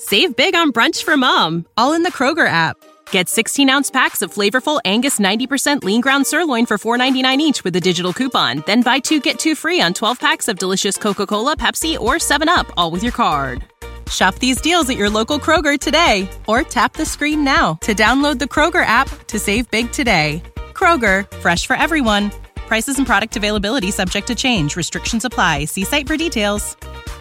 Save big on brunch for mom, all in the Kroger app. Get 16-ounce packs of flavorful Angus 90% lean ground sirloin for $4.99 each with a digital coupon. Then buy 2, get 2 free on 12 packs of delicious Coca-Cola, Pepsi, or 7-Up, all with your card. Shop these deals at your local Kroger today, or tap the screen now to download the Kroger app to save big today. Kroger, fresh for everyone. Prices and product availability subject to change. Restrictions apply. See site for details.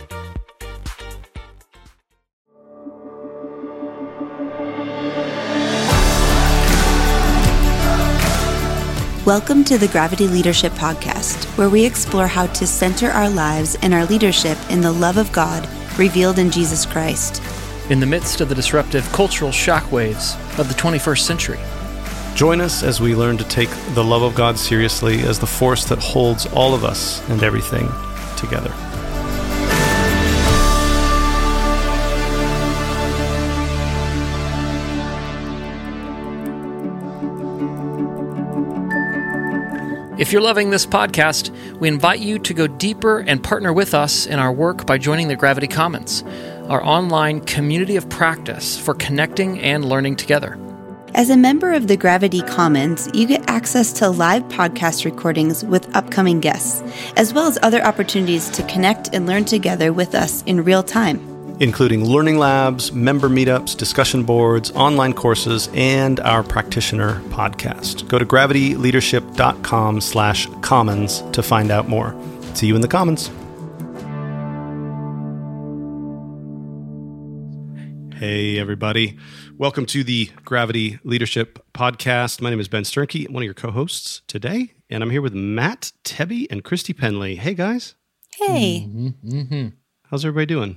Welcome to the Gravity Leadership Podcast, where we explore how to center our lives and our leadership in the love of God revealed in Jesus Christ. In the midst of the disruptive cultural shockwaves of the 21st century. Join us as we learn to take the love of God seriously as the force that holds all of us and everything together. If you're loving this podcast, we invite you to go deeper and partner with us in our work by joining the Gravity Commons, our online community of practice for connecting and learning together. As a member of the Gravity Commons, you get access to live podcast recordings with upcoming guests, as well as other opportunities to connect and learn together with us in real time, including learning labs, member meetups, discussion boards, online courses, and our practitioner podcast. Go to gravityleadership.com/commons to find out more. See you in the Commons. Hey, everybody. Welcome to the Gravity Leadership Podcast. My name is Ben Sternke, one of your co-hosts today, and I'm here with Matt Tebby and Christy Penley. Hey, guys. Hey. How's everybody doing?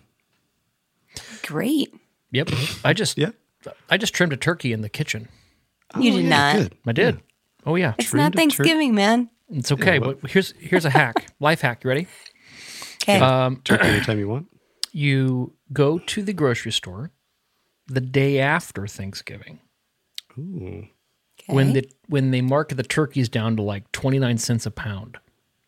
Great. Yep. I just trimmed a turkey in the kitchen. You did not. Good. I did. Oh yeah. It's not Thanksgiving, man. It's okay. But here's a hack. Life hack. You ready? Okay. Turkey anytime you want. You go to the grocery store the day after Thanksgiving. Ooh. Okay. When they mark the turkeys down to like 29 cents a pound.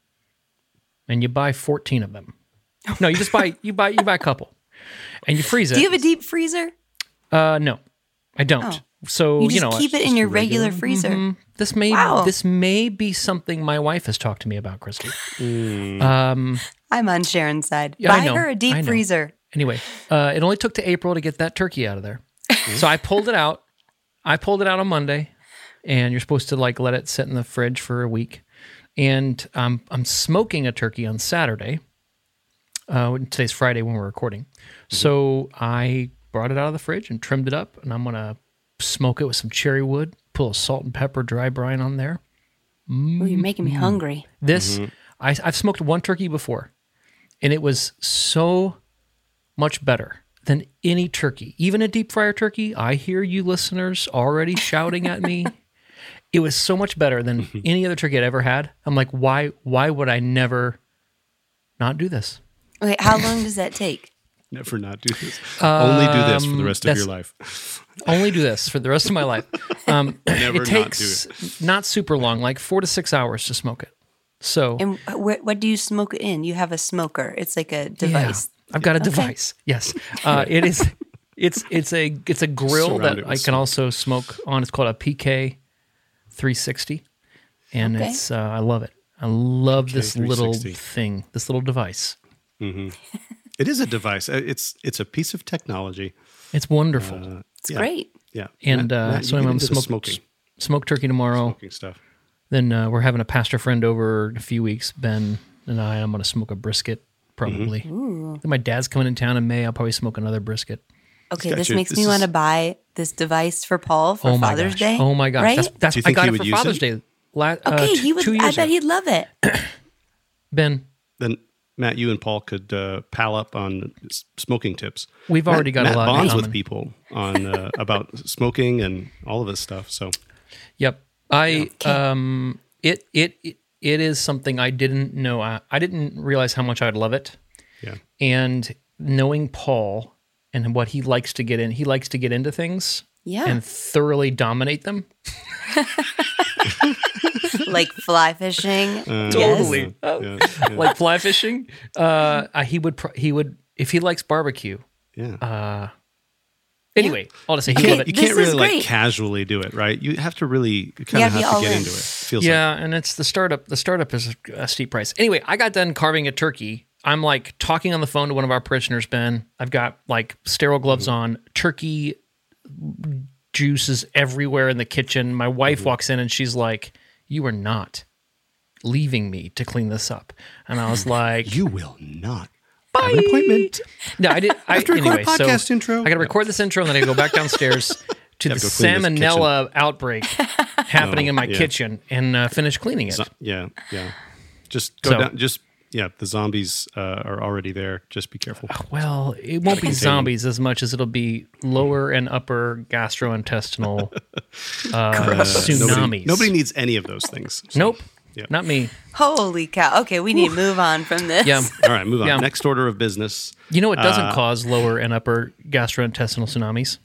And you buy 14 of them. No, you buy a couple. And you freeze it. Do you have a deep freezer? No, I don't. Oh. So You just keep it in your regular freezer. Mm-hmm. This may be something my wife has talked to me about, Christy. I'm on Sharon's side. Yeah, I Buy know, her a deep freezer. Anyway, it only took to April to get that turkey out of there. So I pulled it out. on Monday, and you're supposed to like let it sit in the fridge for a week. And I'm smoking a turkey on Saturday. Today's Friday when we're recording. So I brought it out of the fridge and trimmed it up, and I'm going to smoke it with some cherry wood, pull a salt and pepper dry brine on there. Oh, you're making me hungry. I've smoked one turkey before, and it was so much better than any turkey, even a deep fryer turkey. I hear you listeners already shouting at me. It was so much better than any other turkey I'd ever had. I'm like, why would I never not do this? Okay, how long does that take? Never not do this. Only do this for the rest of your life. Only do this for the rest of my life. Never it takes not super long, like 4 to 6 hours to smoke it. So, And what do you smoke it in? You have a smoker. It's like a device. Yeah, I've got a device. Yes, it is. It's a grill Surrounded that with I can also smoke on. It's called a PK 360, and it's I love it. I love this little thing, this little device. Mm-hmm. It is a device. It's a piece of technology. It's wonderful. It's great. Yeah. And Matt, so I'm going to smoke turkey tomorrow. Smoking stuff. Then we're having a pastor friend over in a few weeks, Ben and I'm going to smoke a brisket probably. Ooh. Then my dad's coming in town in May. I'll probably smoke another brisket. Okay, this makes me want to buy this device for Paul for Father's Day. Oh my gosh. Right? That's Do you I think got he it would for use Father's it? Day. Okay, he would. 2 years I bet ago. he'd love it. Ben, Then Matt, you and Paul could pal up on smoking tips. we've already got Matt a lot in bonds common. with people on about smoking and all of this stuff. So Yep. It is something I didn't know. I didn't realize how much I'd love it. yeah, And knowing Paul and what he likes to get in, he likes to get into things and thoroughly dominate them. Like fly fishing. Totally. yeah. Like fly fishing. He would if he likes barbecue. Yeah. Anyway, I'll just say You he loved can't, it. you can't This is really like great. casually do it, right? You have to really kind You of gotta be have to all get in. into it. Feels Yeah, and it's the startup. The startup is a steep price. Anyway, I got done carving a turkey. I'm like talking on the phone to one of our parishioners, Ben. I've got like sterile gloves on, turkey juices everywhere in the kitchen. My wife walks in and she's like, "You are not leaving me to clean this up." And I was like, You will not. I have an appointment. No, I did. After anyway, record a podcast so intro. I got to record this intro and then I got to go back downstairs to the have to go clean this salmonella outbreak happening in my yeah. kitchen and finish cleaning it. Yeah. Just go So- down. The zombies are already there. Just be careful. Well, it won't be zombies as much as it'll be lower and upper gastrointestinal tsunamis. Nobody needs any of those things. So- Nope. Yeah. Not me. Holy cow. Okay, we need to move on from this. Yeah. All right, move on. Yeah. Next order of business. You know what doesn't cause lower and upper gastrointestinal tsunamis?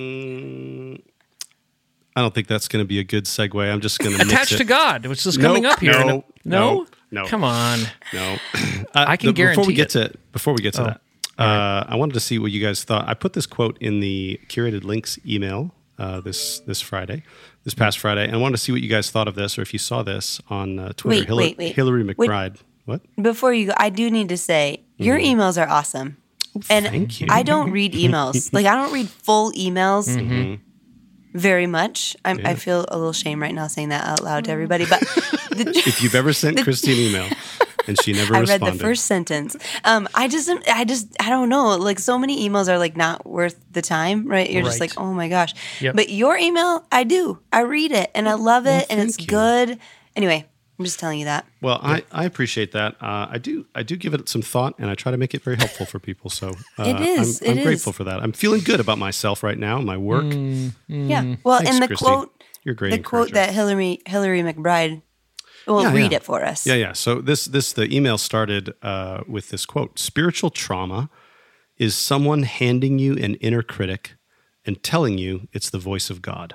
I don't think that's going to be a good segue. I'm just going to Attached to God, which is coming Nope, up here. no. Come on. No, I can guarantee Before we get to that, I wanted to see what you guys thought. I put this quote in the curated links email this past Friday, and I wanted to see what you guys thought of this, or if you saw this on Twitter. Wait. Hillary McBride. What? Before you go, I do need to say your emails are awesome. And thank you. I don't read emails. Like I don't read full emails very much. I feel a little shame right now saying that out loud to everybody. But If you've ever sent Christy an email and she never I responded, read the first sentence. I don't know. Like so many emails are like not worth the time, right? You're just Right. like, oh my gosh. Yep. But your email, I do. I read it and I love it and it's thank you. good. Anyway, I'm just telling you that. well, I appreciate that. I do give it some thought, and I try to make it very helpful for people. So It is. I'm It grateful is. for that. I'm feeling good about myself right now, my work. Yeah. Well, Thanks, and the Christy. quote, You're a great the quote encourager. that Hillary McBride will Yeah, read yeah. it for us. Yeah. So the email started with this quote: "Spiritual trauma is someone handing you an inner critic and telling you it's the voice of God."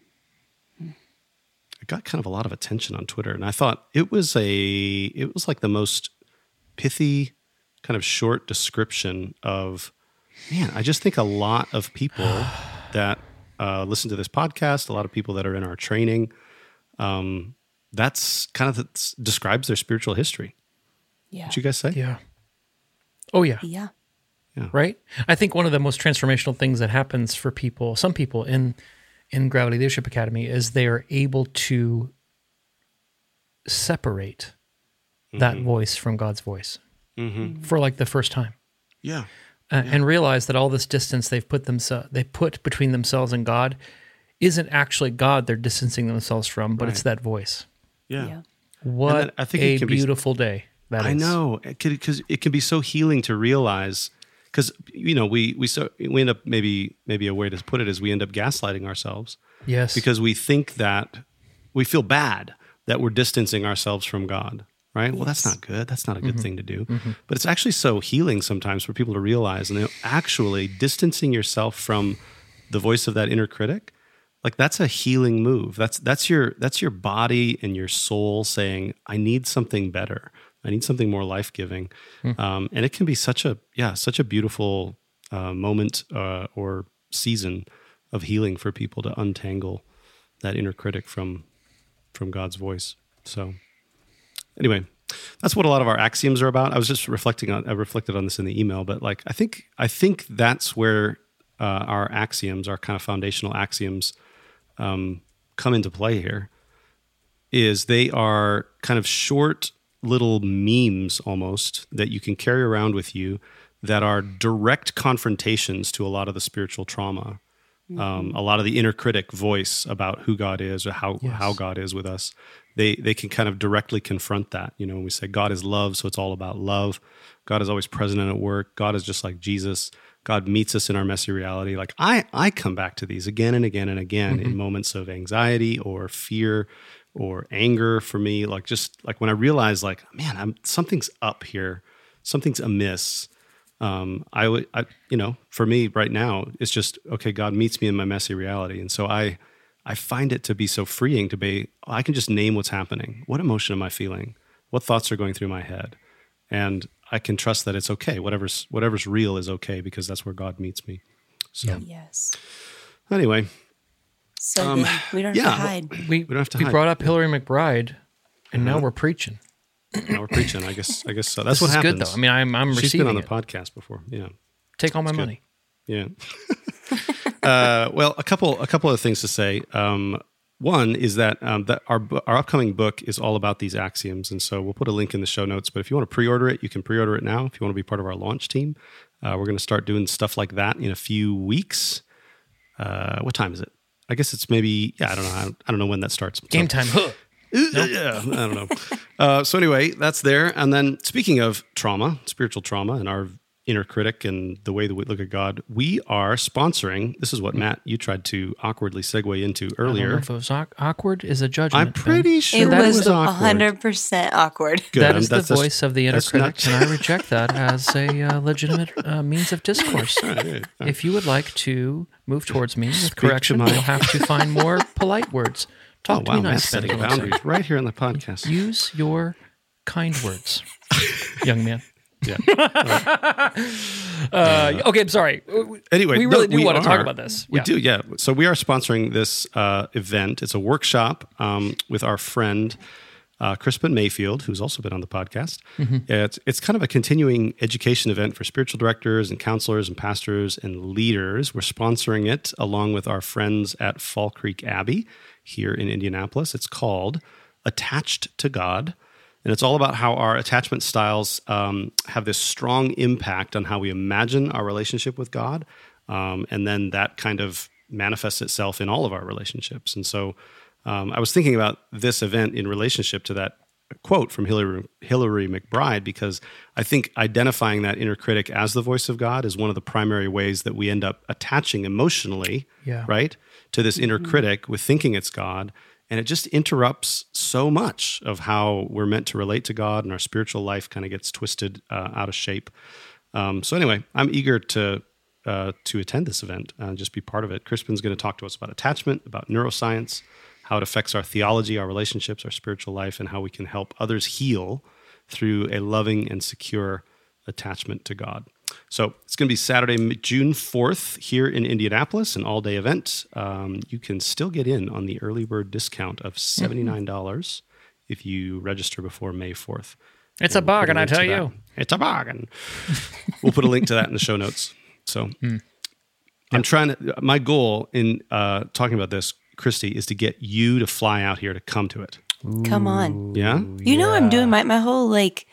It got kind of a lot of attention on Twitter, and I thought it was like the most pithy, kind of short description of, man, I just think a lot of people that listen to this podcast, a lot of people that are in our training, that's kind of describes their spiritual history. Yeah. What you guys say? Yeah. Oh, yeah. Yeah. Right? I think one of the most transformational things that happens for people, some people in Gravity Leadership Academy, is they are able to separate that voice from God's voice for like the first time. Yeah. And realize that all this distance they put between themselves and God isn't actually God they're distancing themselves from, but it's that voice. Yeah. What I think a it can beautiful day that is. I know, because it can be so healing to realize, because we end up maybe a way to put it is we end up gaslighting ourselves. Yes. Because we think that we feel bad that we're distancing ourselves from God, right? Well, that's not good. That's not a good thing to do. But it's actually so healing sometimes for people to realize, and actually distancing yourself from the voice of that inner critic, like that's a healing move. That's your body and your soul saying, I need something better. I need something more life-giving. And it can be such a beautiful moment or season of healing for people to untangle that inner critic from God's voice. So anyway, that's what a lot of our axioms are about. I was just reflected on this in the email, but like I think that's where our axioms, our kind of foundational axioms, come into play here. Is they are kind of short little memes almost that you can carry around with you that are direct confrontations to a lot of the spiritual trauma, a lot of the inner critic voice about who God is or how God is with us. They can kind of directly confront that. When we say God is love, so it's all about love. God is always present and at work. God is just like Jesus. God meets us in our messy reality. Like I come back to these again and again and again in moments of anxiety or fear or anger for me. Like just like when I realize like, man, something's up here, something's amiss. For me right now, it's just, okay, God meets me in my messy reality. And so I find it to be so freeing to be, I can just name what's happening. What emotion am I feeling? What thoughts are going through my head? And I can trust that it's okay. Whatever's real is okay because that's where God meets me. So Yes. anyway, So good. We don't have to hide. We don't have to we hide. brought up Hillary McBride, and now we're preaching. now we're preaching. I guess so. That's This what is happens. good though. I mean, I'm She's receiving been on the it. podcast before. Yeah. Take all my good. money. Yeah. Well, a couple of things to say. One is that our upcoming book is all about these axioms, and so we'll put a link in the show notes. But if you want to pre-order it, you can pre-order it now. If you want to be part of our launch team, we're going to start doing stuff like that in a few weeks. What time is it? I guess it's maybe I don't know. I don't know when that starts. Game time. Huh. Yeah, I don't know. So anyway, that's there. And then speaking of trauma, spiritual trauma, and our inner critic and the way that we look at God, we are sponsoring. This is what Matt, you tried to awkwardly segue into I don't know earlier. if it was awkward is a judgment. I'm pretty sure It That was was awkward. 100% awkward. Good. That is the That's- voice of the inner that's critic, not- and I reject that as a legitimate means of discourse. If you would like to move towards me with correction, to my- you'll have to find more polite words. Talk Oh, to wow, me Matt's nice, setting Benny. boundaries right here on the podcast. Use your kind words, young man. Yeah. Okay, I'm sorry. Anyway, we really no, do want to talk are. about this. We Yeah. do, yeah. So we are sponsoring this event. It's a workshop with our friend Crispin Mayfield, who's also been on the podcast. It's kind of a continuing education event for spiritual directors and counselors and pastors and leaders. We're sponsoring it along with our friends at Fall Creek Abbey here in Indianapolis. It's called Attached to God. And it's all about how our attachment styles have this strong impact on how we imagine our relationship with God. And then that kind of manifests itself in all of our relationships. And so I was thinking about this event in relationship to that quote from Hillary McBride, because I think identifying that inner critic as the voice of God is one of the primary ways that we end up attaching emotionally, right, to this inner critic with thinking it's God. And it just interrupts so much of how we're meant to relate to God, and our spiritual life kind of gets twisted out of shape. So anyway, I'm eager to attend this event and just be part of it. Crispin's going to talk to us about attachment, about neuroscience, how it affects our theology, our relationships, our spiritual life, and how we can help others heal through a loving and secure attachment to God. So it's going to be Saturday, June 4th here in Indianapolis, an all-day event. You can still get in on the early bird discount of $79 if you register before May 4th. It's a bargain, I tell that. you. It's a bargain. We'll put a link to that in the show notes. So I'm trying to, my goal in talking about this, Christy, is to get you to fly out here to come to it. Come on. Yeah? You know, I'm doing my whole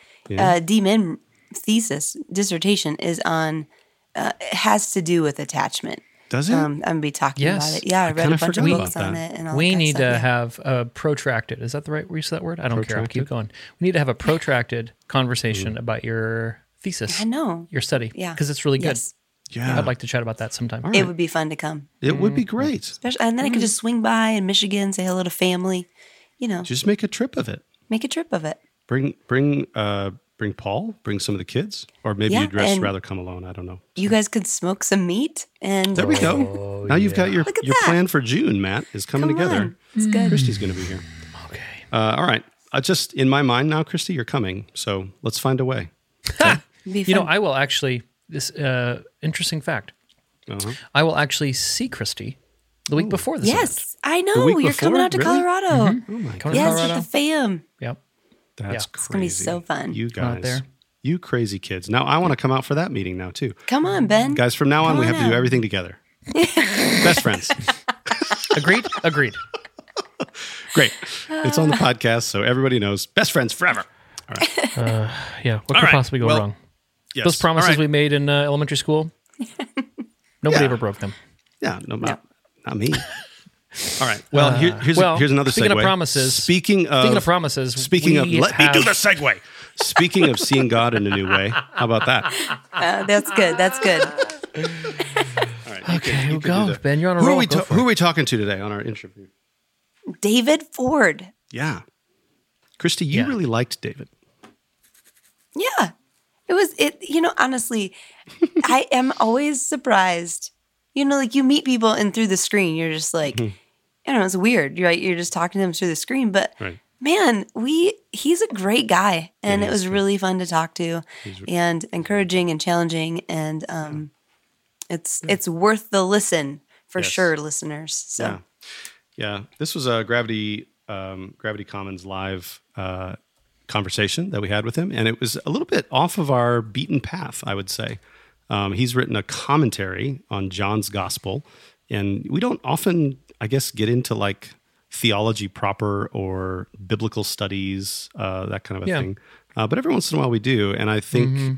D-Min dissertation is on, it has to do with attachment. Does it? I'm going to be talking Yes. about it. Yeah, I read kinda a bunch of forgot books about on that. it. And all We that kind of need stuff, to yeah. have a protracted. Is that the right use of that word? I don't care. I'll keep Protracted? going. We need to have a protracted conversation about your thesis. I know. Your study. Yeah. Because it's really good. Yes. Yeah. I'd like to chat about that sometime. All It right. would be fun to come. It would be great. Especially, and then I could just swing by in Michigan, say hello to family, Just make a trip of it. make a trip of it. Bring Paul, bring some of the kids, or maybe Yeah, you'd and- rather come alone. I don't know. You guys could smoke some meat and There we go. Now you've got your Look at that. plan for June, Matt, is coming Come together. on. It's good. Christy's going to be here. Okay. All right. Just in my mind now, Christy, you're coming. So let's find a way. Be You know, fun. I will actually, this interesting fact, Uh-huh. I will actually see Christy the week before this event. Yes, I know. week You're before? coming out to Really? Colorado. Oh my God. Coming to Yes, Colorado. with the fam. Yep. That's Yeah. crazy. It's gonna be so fun. You Come out guys. there. You crazy kids. Now I want to come out for that meeting now too. Come on, Ben. Guys, from now on, Come we on have to do out. everything together. Best friends. Agreed? Agreed. Great. It's on the podcast, so everybody knows. Best friends forever. All right. Yeah. What All could right. possibly go Well, wrong? Yes. Those promises All right. we made in elementary school, nobody Yeah. ever broke them. Yeah, no, not me. All right. Well, here's another speaking segue. of promises, Speaking of promises, Speaking of, we let me do have- the segue. Speaking of seeing God in a new way, how about that? That's good. That's good. All right. Okay, you here we can go. do that. Ben, you're on a Who are roll. we Go for who it. are we talking to today on our interview? David Ford. Yeah, Christy, you Yeah. really liked David. Yeah. It was it, honestly, I am always surprised. Like you meet people and through the screen, you're just like, I don't know, it's weird. You're just talking to them through the screen. But Right. man, he's a great guy. And Yeah, it he is was good. really fun to talk to and encouraging and challenging. And It's worth the listen for Yes. sure, listeners. So Yeah. This was a Gravity Commons live conversation that we had with him, and it was a little bit off of our beaten path, I would say. He's written a commentary on John's Gospel, and we don't often, I guess, get into like theology proper or biblical studies, that kind of a thing. But every once in a while we do, and I think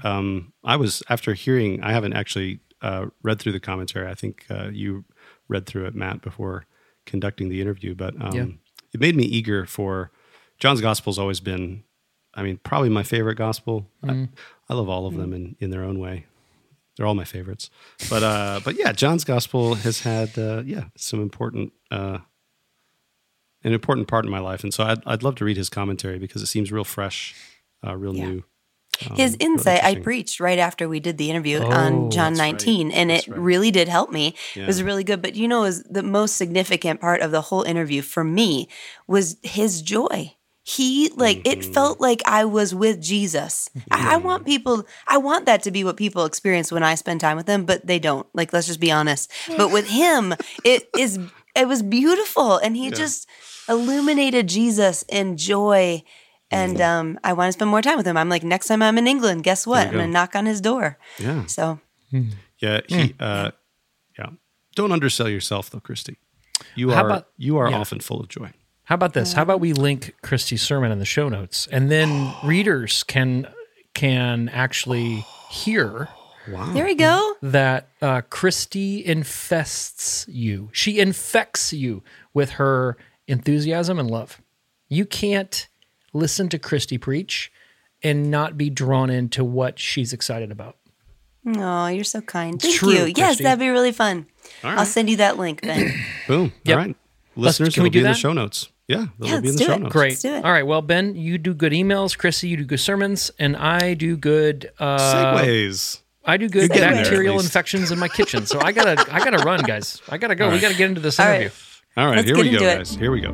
I haven't actually read through the commentary. I think you read through it, Matt, before conducting the interview, but it made me eager for John's Gospel's always been, I mean, probably my favorite gospel. I love all of them in their own way. They're all my favorites. But yeah, John's Gospel has had some important an important part in my life, and so I'd love to read his commentary because it seems real fresh, real new. His real insight, I interesting. preached right after we did the interview on John 19, and it really did help me. Yeah. It was really good. But is the most significant part of the whole interview for me was his joy. He it felt like I was with Jesus. I want that to be what people experience when I spend time with them, but they don't. Like, let's just be honest. But with him, it was beautiful, and he just illuminated Jesus and joy. And I want to spend more time with him. I'm like, next time I'm in England, guess what? I'm going to knock on his door. Yeah. So. Yeah. Don't undersell yourself, though, Christy. You are often full of joy. How about this? How about we link Christy's sermon in the show notes, and then readers can actually hear. Wow. There we go. That Christy infests you. She infects you with her enthusiasm and love. You can't listen to Christy preach and not be drawn into what she's excited about. Oh, you're so kind. Thank true, you. Yes, Christy. that'd be really fun. All right. I'll send you that link then. Boom. Yep. All right. Listeners, can we it'll be do in the that? show notes. Yeah, it'll be in let's the do show it. notes. Great. Let's do it. All right. Well, Ben, you do good emails. Christy, you do good sermons, and I do good Segues. I do good You're getting there, bacterial at least. infections in my kitchen. So I gotta run, guys. I gotta go. All We right. gotta get into this All right. interview. All right, Let's here get we go, into it. guys. Here we go.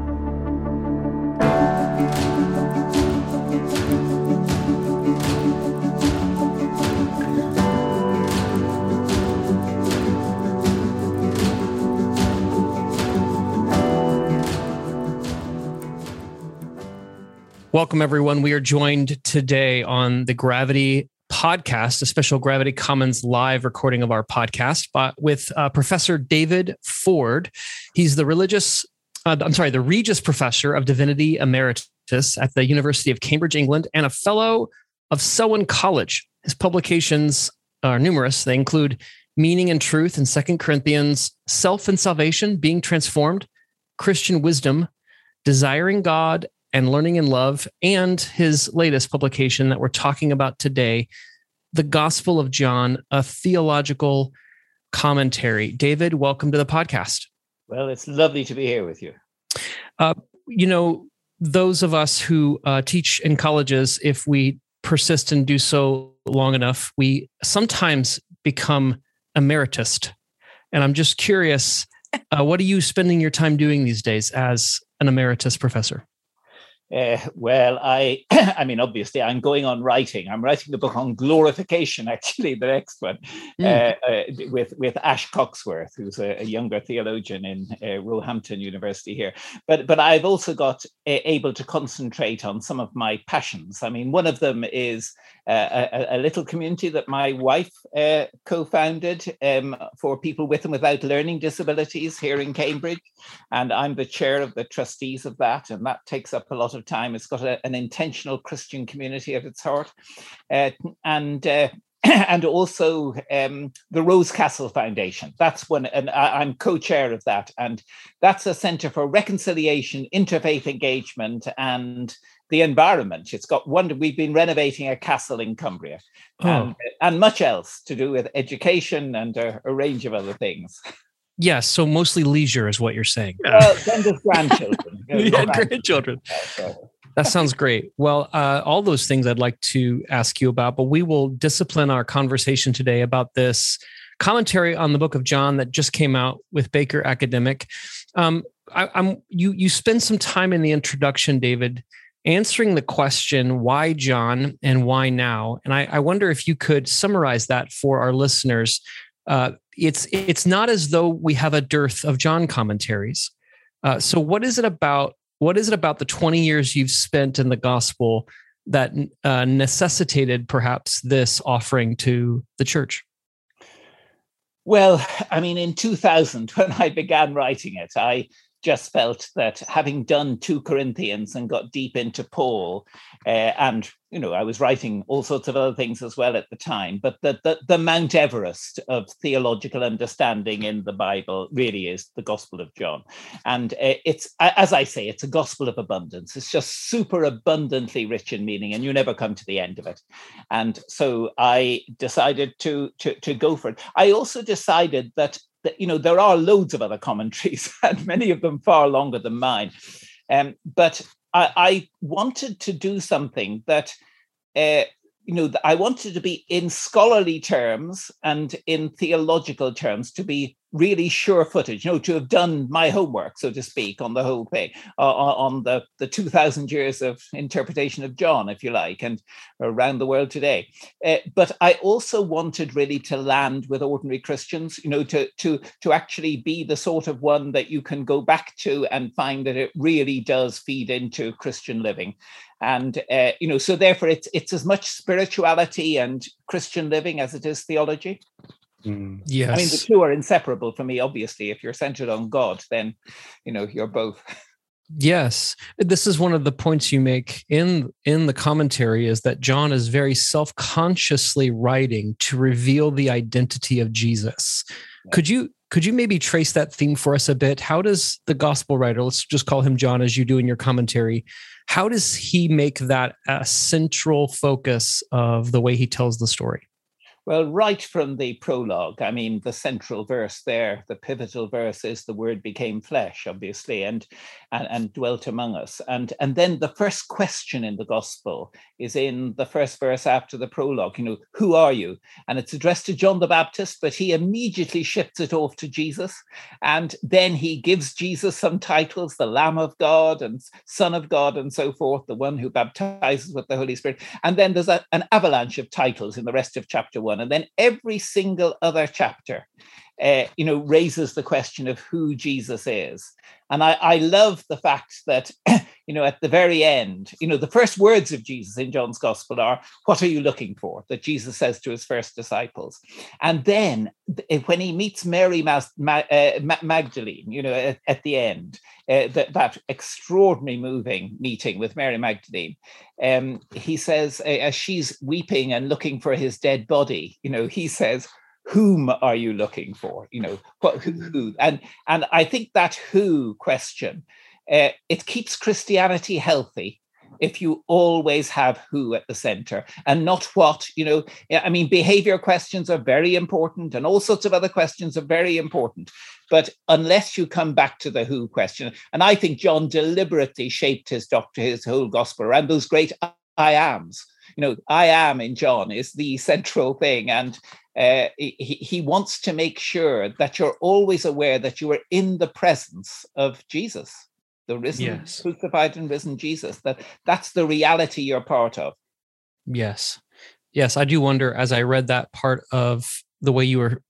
Welcome, everyone. We are joined today on the Gravity podcast, a special Gravity Commons live recording of our podcast, with Professor David Ford. He's the Regis Professor of Divinity Emeritus at the University of Cambridge, England, and a Fellow of Selwyn College. His publications are numerous. They include Meaning and Truth in 2 Corinthians, Self and Salvation, Being Transformed, Christian Wisdom, Desiring God, and Learning in Love, and his latest publication that we're talking about today, The Gospel of John, a theological commentary. David, welcome to the podcast. Well, it's lovely to be here with you. Those of us who teach in colleges, if we persist and do so long enough, we sometimes become emeritus. And I'm just curious, what are you spending your time doing these days as an emeritus professor? Well, I mean, obviously, I'm going on writing. I'm writing the book on glorification, actually, the next one, with Ash Coxworth, who's a younger theologian in Roehampton University here. But I've also got able to concentrate on some of my passions. I mean, one of them is a little community that my wife co-founded for people with and without learning disabilities here in Cambridge. And I'm the chair of the trustees of that. And that takes up a lot of time. It's got an intentional Christian community at its heart. And also the Rose Castle Foundation. That's one, and I'm co-chair of that. And that's a centre for reconciliation, interfaith engagement, and the environment. It's got we've been renovating a castle in Cumbria, and much else to do with education and a range of other things. Yes, so mostly leisure is what you're saying. Well, then there's grandchildren. Grandchildren. That sounds great. Well, all those things I'd like to ask you about, but we will discipline our conversation today about this commentary on the book of John that just came out with Baker Academic. You spend some time in the introduction, David, answering the question, why John and why now? And I wonder if you could summarize that for our listeners. It's not as though we have a dearth of John commentaries. So what is it about the 20 years you've spent in the gospel that necessitated perhaps this offering to the church? Well, I mean, in 2000, when I began writing it, I just felt that having done 2 Corinthians and got deep into Paul, and, I was writing all sorts of other things as well at the time, but the Mount Everest of theological understanding in the Bible really is the Gospel of John. And it's, as I say, it's a gospel of abundance. It's just super abundantly rich in meaning, and you never come to the end of it. And so I decided to go for it. I also decided that there are loads of other commentaries, and many of them far longer than mine. But I wanted to do something that, I wanted to be in scholarly terms and in theological terms to be really sure-footed, to have done my homework, so to speak, on the whole thing, on the 2,000 years of interpretation of John, if you like, and around the world today. But I also wanted really to land with ordinary Christians, to actually be the sort of one that you can go back to and find that it really does feed into Christian living. And, so therefore it's as much spirituality and Christian living as it is theology. Yes. I mean, the two are inseparable for me, obviously. If you're centered on God, then, you're both. Yes. This is one of the points you make in the commentary, is that John is very self-consciously writing to reveal the identity of Jesus. Yeah. Could you maybe trace that theme for us a bit? How does the gospel writer, let's just call him John as you do in your commentary, how does he make that a central focus of the way he tells the story? Well, right from the prologue, I mean, the central verse there, the pivotal verse is the Word became flesh, obviously, and dwelt among us. And then the first question in the gospel is in the first verse after the prologue, who are you? And it's addressed to John the Baptist, but he immediately shifts it off to Jesus. And then he gives Jesus some titles, the Lamb of God and Son of God and so forth, the one who baptizes with the Holy Spirit. And then there's an avalanche of titles in the rest of chapter 1. And then every single other chapter, raises the question of who Jesus is. And I love the fact that, at the very end, the first words of Jesus in John's gospel are, "What are you looking for?" that Jesus says to his first disciples. And then when he meets Mary Magdalene, at the end, that extraordinary moving meeting with Mary Magdalene, he says, as she's weeping and looking for his dead body, he says, "Whom are you looking for?" Who? And I think that who question, it keeps Christianity healthy if you always have who at the center and not what. Behavior questions are very important, and all sorts of other questions are very important. But unless you come back to the who question, and I think John deliberately shaped his whole gospel around those great I ams. I am in John is the central thing. And he wants to make sure that you're always aware that you are in the presence of Jesus, the risen, crucified and risen Jesus. That's the reality you're part of. Yes. Yes, I do wonder, as I read that part of the way you were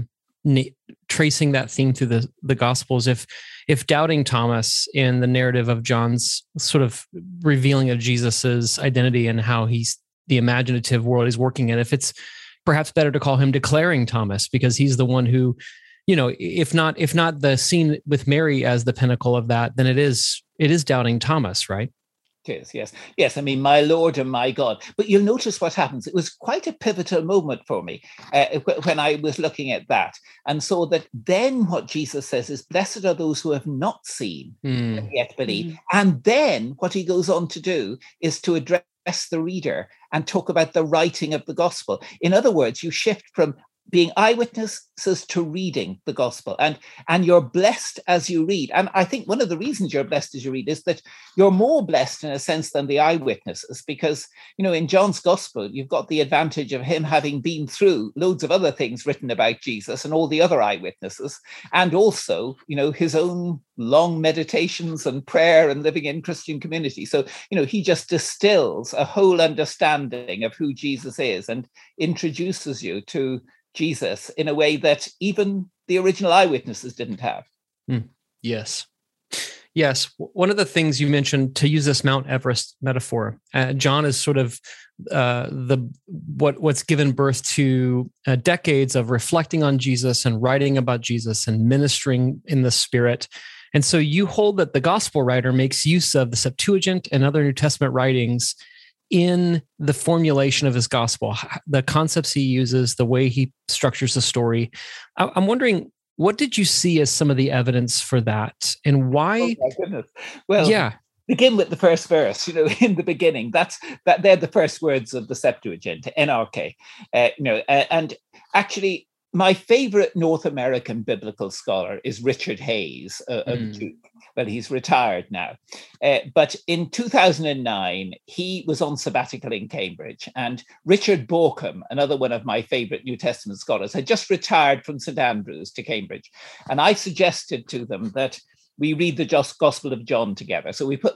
tracing that theme through the Gospels, if doubting Thomas in the narrative of John's sort of revealing of Jesus's identity and how he's the imaginative world he's working in, if it's perhaps better to call him declaring Thomas, because he's the one who, if not the scene with Mary as the pinnacle of that, then it is doubting Thomas, right? It is, yes. I mean, my Lord and my God. But you'll notice what happens. It was quite a pivotal moment for me when I was looking at that, and saw that then what Jesus says is, "Blessed are those who have not seen and yet believe." And then what he goes on to do is to address the reader and talk about the writing of the gospel. In other words, you shift from being eyewitnesses to reading the gospel, and you're blessed as you read. And I think one of the reasons you're blessed as you read is that you're more blessed in a sense than the eyewitnesses, because, in John's gospel, you've got the advantage of him having been through loads of other things written about Jesus and all the other eyewitnesses, and also, his own long meditations and prayer and living in Christian community. So, he just distills a whole understanding of who Jesus is and introduces you to Jesus in a way that even the original eyewitnesses didn't have. Yes. Yes. One of the things you mentioned, to use this Mount Everest metaphor, John is sort of what's given birth to decades of reflecting on Jesus and writing about Jesus and ministering in the Spirit. And so you hold that the gospel writer makes use of the Septuagint and other New Testament writings in the formulation of his gospel, the concepts he uses, the way he structures the story. I'm wondering, what did you see as some of the evidence for that, and why? Oh my goodness! Well, begin with the first verse. In the beginning, they're the first words of the Septuagint, NRK. And actually, my favorite North American biblical scholar is Richard Hayes of Duke. Well, he's retired now. But in 2009, he was on sabbatical in Cambridge. And Richard Bauckham, another one of my favorite New Testament scholars, had just retired from St. Andrews to Cambridge. And I suggested to them that we read the Gospel of John together. So we put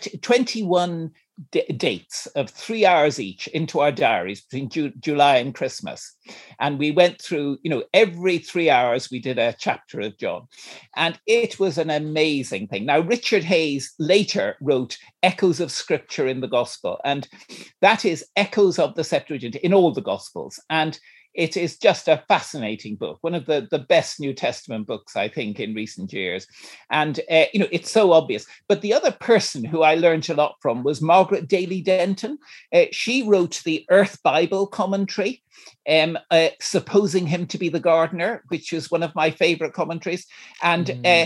21 dates of 3 hours each into our diaries between July and Christmas. And we went through, every 3 hours we did a chapter of John. And it was an amazing thing. Now, Richard Hayes later wrote Echoes of Scripture in the Gospel. And that is echoes of the Septuagint in all the Gospels. And it is just a fascinating book, one of the best New Testament books, I think, in recent years. And, it's so obvious. But the other person who I learned a lot from was Margaret Daly Denton. She wrote the Earth Bible commentary, supposing him to be the gardener, which is one of my favorite commentaries. And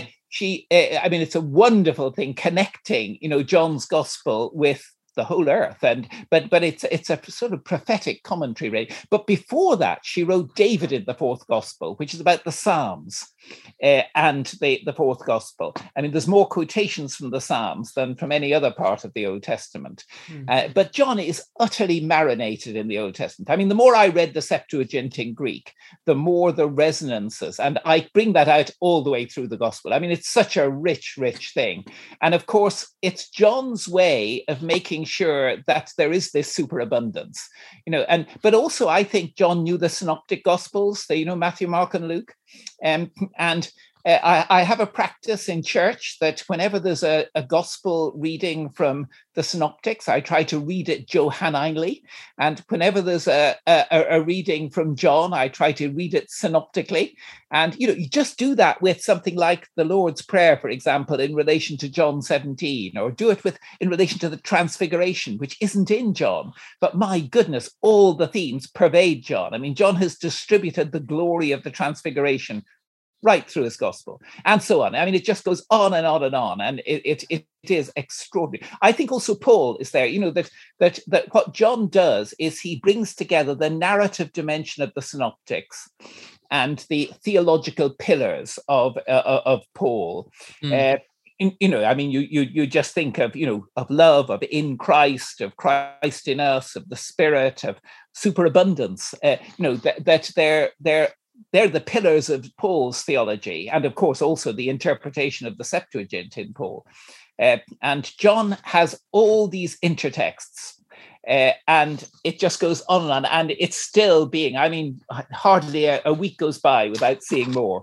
it's a wonderful thing connecting, John's gospel with the whole earth, but it's a sort of prophetic commentary, really. But before that, she wrote David in the Fourth Gospel, which is about the Psalms and the Fourth Gospel. I mean, there's more quotations from the Psalms than from any other part of the Old Testament. But John is utterly marinated in the Old Testament. I mean, the more I read the Septuagint in Greek, the more the resonances, and I bring that out all the way through the Gospel. I mean, it's such a rich, rich thing. And of course, it's John's way of making sure that there is this superabundance, but also I think John knew the synoptic gospels, Matthew, Mark, and Luke. I have a practice in church that whenever there's a gospel reading from the synoptics, I try to read it Johannine. And whenever there's a reading from John, I try to read it synoptically. And, you just do that with something like the Lord's Prayer, for example, in relation to John 17, or do it in relation to the Transfiguration, which isn't in John. But my goodness, all the themes pervade John. I mean, John has distributed the glory of the Transfiguration right through his gospel, and so on. I mean, it just goes on and on and on, and it is extraordinary. I think also Paul is there, that what John does is he brings together the narrative dimension of the synoptics and the theological pillars of Paul. You just think of love, of in Christ, of Christ in us, of the Spirit, of superabundance. That they're the pillars of Paul's theology, and of course also the interpretation of the Septuagint in Paul. And John has all these intertexts, and it just goes on and on, and it's still being, hardly a week goes by without seeing more.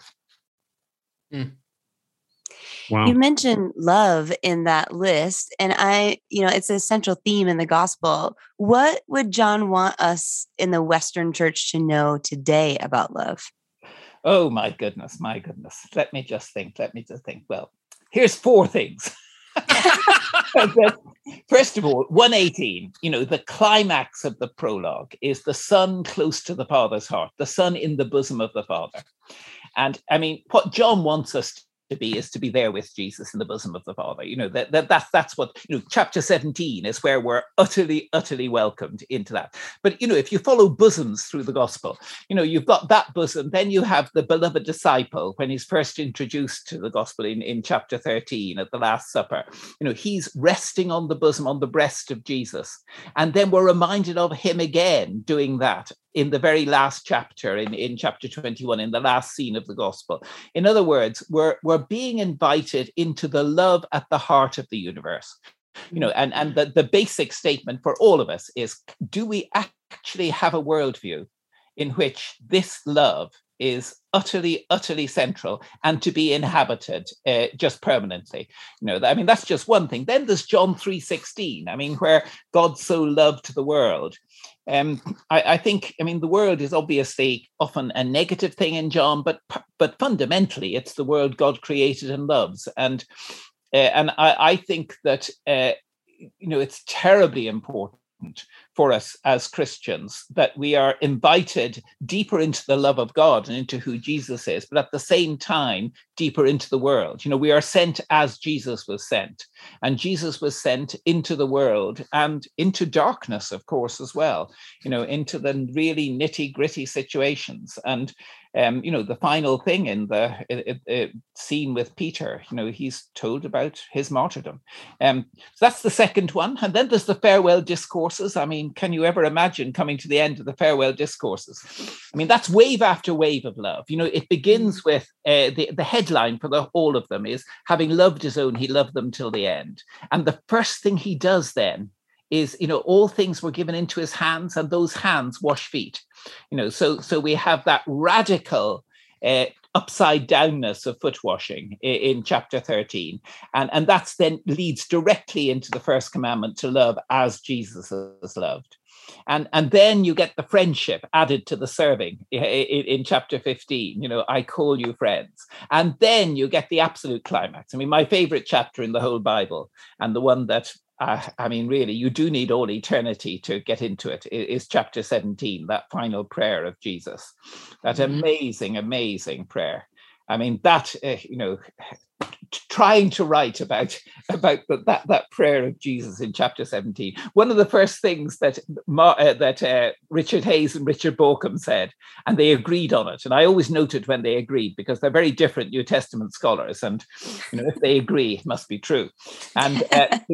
Wow. You mentioned love in that list, and it's a central theme in the gospel. What would John want us in the Western church to know today about love? Oh, my goodness. Let me just think. Well, here's 4 things. First of all, 118, the climax of the prologue is the Son close to the Father's heart, the Son in the bosom of the Father. And what John wants us is to be there with Jesus in the bosom of the Father. That's what, chapter 17 is where we're utterly, utterly welcomed into that. But, if you follow bosoms through the gospel, you've got that bosom, then you have the beloved disciple when he's first introduced to the gospel in chapter 13 at the Last Supper. He's resting on the bosom, on the breast of Jesus. And then we're reminded of him again doing that in the very last chapter, in chapter 21, in the last scene of the gospel. In other words, we're being invited into the love at the heart of the universe. And the basic statement for all of us is, do we actually have a worldview in which this love is utterly, utterly central and to be inhabited just permanently. That's just one thing. Then there's John 3:16, where God so loved the world. I think, the world is obviously often a negative thing in John, but fundamentally it's the world God created and loves. And I think that, it's terribly important for us as Christians that we are invited deeper into the love of God and into who Jesus is, but at the same time, deeper into the world. We are sent as Jesus was sent, and Jesus was sent into the world and into darkness, of course, as well, into the really nitty-gritty situations. And the final thing in the scene with Peter, he's told about his martyrdom. So that's the second one. And then there's the farewell discourses. Can you ever imagine coming to the end of the farewell discourses? That's wave after wave of love. It begins with the headline for all of them is, having loved his own, he loved them till the end. And the first thing he does then is, all things were given into his hands, and those hands wash feet. So we have that radical upside downness of foot washing in chapter 13. And that's then leads directly into the first commandment, to love as Jesus has loved. And then you get the friendship added to the serving in chapter 15, I call you friends. And then you get the absolute climax. My favorite chapter in the whole Bible, and the one that really, you do need all eternity to get into it, is chapter 17, that final prayer of Jesus. That amazing, amazing prayer. That, trying to write about that prayer of Jesus in chapter 17. One of the first things that Richard Hayes and Richard Bauckham said, and they agreed on it. And I always noted when they agreed, because they're very different New Testament scholars. And, if they agree, it must be true. And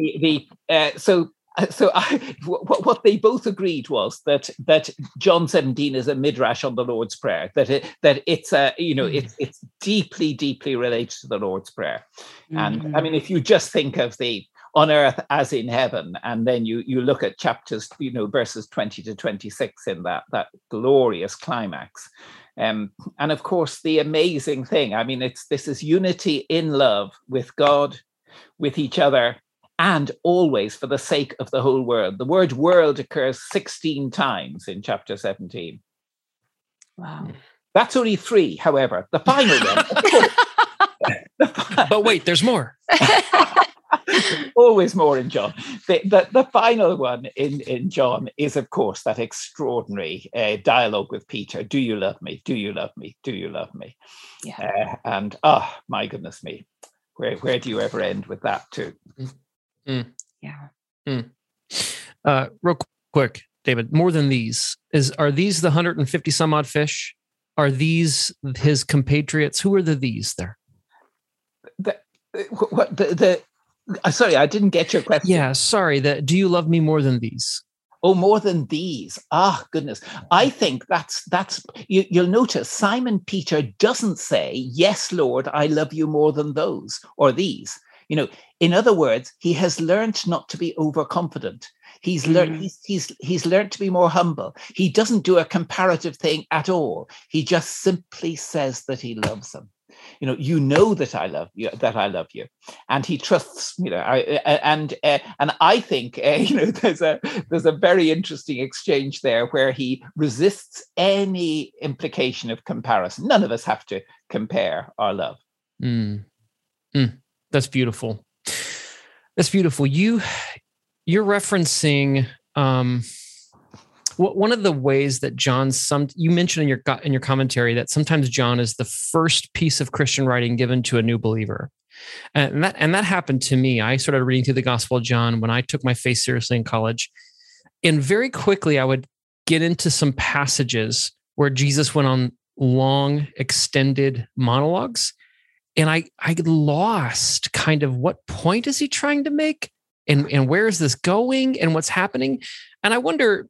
what they both agreed was that John 17 is a midrash on the Lord's Prayer, that it's it's deeply, deeply related to the Lord's Prayer. And if you just think of the on earth as in heaven, and then you look at chapters, verses 20 to 26 in that glorious climax. And of course, the amazing thing, this is unity in love with God, with each other, and always for the sake of the whole world. The word world occurs 16 times in chapter 17. Wow. That's only 3, however. The final one. But wait, there's more. Always more in John. The final one in John is, of course, that extraordinary dialogue with Peter. Do you love me? Do you love me? Do you love me? Yeah. And my goodness me. Where do you ever end with that too? Yeah. Real quick, David, more than these, are these the 150 some odd fish? Are these his compatriots? Who are these there? Sorry, I didn't get your question. Yeah, sorry. Do you love me more than these? Oh, more than these. Goodness. I think that's you'll notice Simon Peter doesn't say, yes, Lord, I love you more than those or these. In other words, he has learned not to be overconfident. He's learned he's learned to be more humble. He doesn't do a comparative thing at all. He just simply says that he loves them. That I love you, and he trusts. And I think there's a very interesting exchange there where he resists any implication of comparison. None of us have to compare our love. That's beautiful. That's beautiful. You're referencing one of the ways that you mentioned in your commentary that sometimes John is the first piece of Christian writing given to a new believer, and that happened to me. I started reading through the Gospel of John when I took my faith seriously in college, and very quickly I would get into some passages where Jesus went on long, extended monologues. And I lost kind of what point is he trying to make, and where is this going, and what's happening? And I wonder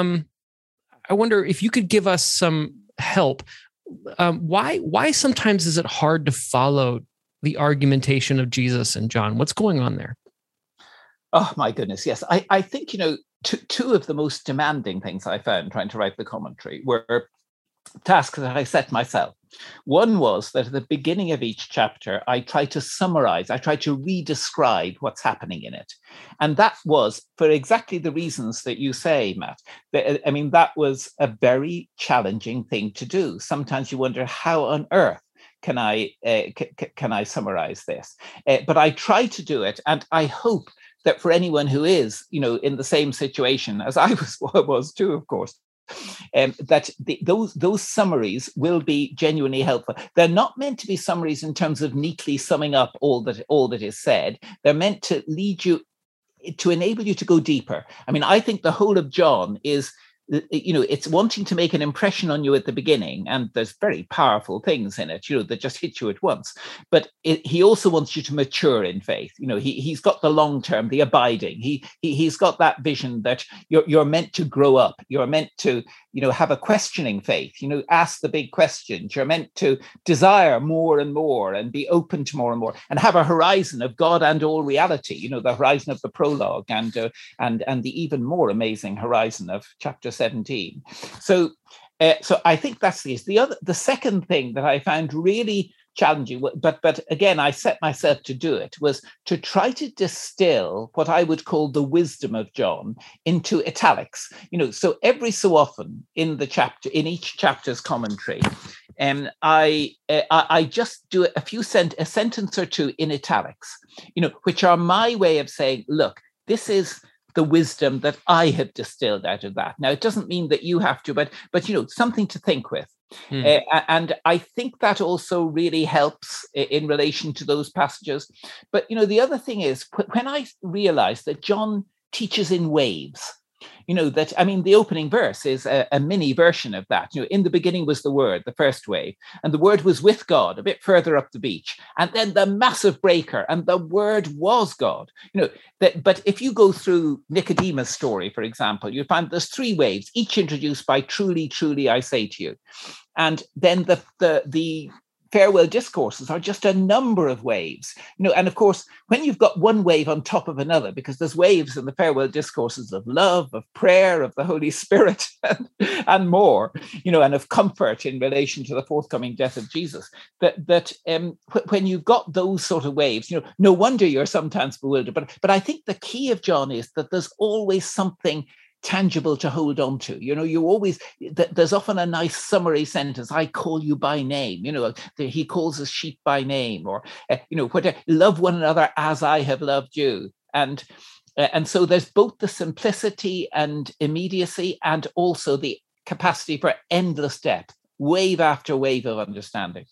if you could give us some help. Why sometimes is it hard to follow the argumentation of Jesus and John? What's going on there? Oh my goodness, yes. I think two of the most demanding things I found trying to write the commentary were tasks that I set myself. One was that at the beginning of each chapter, I try to summarize, I try to re-describe what's happening in it. And that was for exactly the reasons that you say, Matt. I mean, that was a very challenging thing to do. Sometimes you wonder, how on earth can I summarize this? But I try to do it, and I hope that for anyone who is, in the same situation as I was too, of course, that those summaries will be genuinely helpful. They're not meant to be summaries in terms of neatly summing up all that is said. They're meant to lead you, to enable you to go deeper. I mean, I think the whole of John is, it's wanting to make an impression on you at the beginning, and there's very powerful things in it, that just hit you at once. But he also wants you to mature in faith. He's got the long term, the abiding. He's got that vision that you're meant to grow up. You're meant to, have a questioning faith. Ask the big questions. You're meant to desire more and more, and be open to more and more, and have a horizon of God and all reality. The horizon of the prologue, and the even more amazing horizon of chapter 17. So I think that's the second thing that I found really challenging, but again, I set myself to do it, was to try to distill what I would call the wisdom of John into italics. So every so often in each chapter's commentary, I just do a sentence or two in italics, which are my way of saying, look, this is the wisdom that I have distilled out of that. Now, it doesn't mean that you have to, but something to think with. And I think that also really helps in relation to those passages. But, the other thing is, when I realized that John teaches in waves, the opening verse is a mini version of that. In the beginning was the Word, the first wave, and the Word was with God a bit further up the beach. And then the massive breaker, and the Word was God. But if you go through Nicodemus' story, for example, you find there's 3 waves, each introduced by truly, truly, I say to you. And then the farewell discourses are just a number of waves, and of course, when you've got one wave on top of another, because there's waves in the farewell discourses of love, of prayer, of the Holy Spirit, and more, and of comfort in relation to the forthcoming death of Jesus, that when you've got those sort of waves, no wonder you're sometimes bewildered. But I think the key of John is that there's always something tangible to hold on to. There's often a nice summary sentence. I call you by name. He calls us sheep by name, or love one another as I have loved you. And so there's both the simplicity and immediacy, and also the capacity for endless depth, wave after wave of understanding.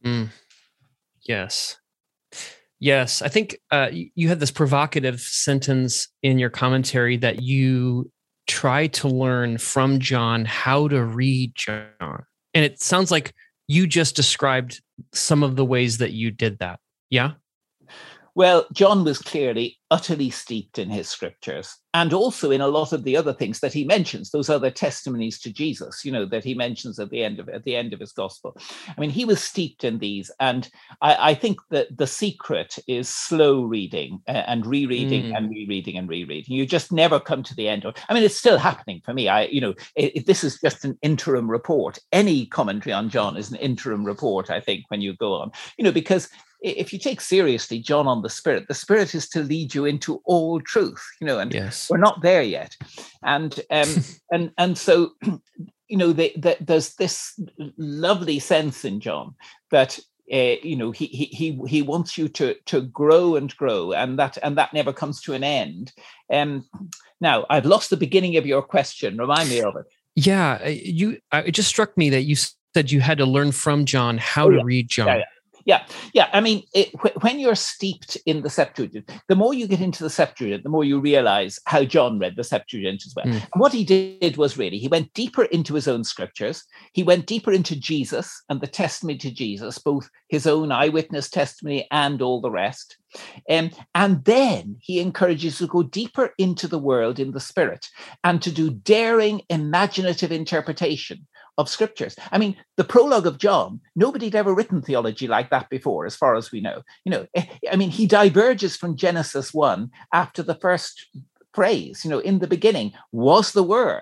Yes. I think you had this provocative sentence in your commentary that you try to learn from John how to read John. And it sounds like you just described some of the ways that you did that. Yeah? Well, John was clearly utterly steeped in his scriptures, and also in a lot of the other things that he mentions, those other testimonies to Jesus, that he mentions at the end of his gospel. I mean, he was steeped in these, and I think that the secret is slow reading and rereading and rereading and rereading. You just never come to the end. It's still happening for me. This is just an interim report. Any commentary on John is an interim report, I think, when you go on, because if you take seriously John on the Spirit is to lead you into all truth, and yes. We're not there yet. And so, there's this lovely sense in John that, he wants you to grow and grow, and that never comes to an end. Now, I've lost the beginning of your question. Remind me of it. Yeah, it just struck me that you said you had to learn from John how to read John. Yeah. When you're steeped in the Septuagint, the more you get into the Septuagint, the more you realize how John read the Septuagint as well. And what he did was he went deeper into his own scriptures. He went deeper into Jesus and the testimony to Jesus, both his own eyewitness testimony and all the rest. And then he encourages you to go deeper into the world in the Spirit and to do daring, imaginative interpretation of scriptures. The prologue of John, nobody had ever written theology like that before, as far as we know. He diverges from Genesis 1 after the first phrase, in the beginning was the Word,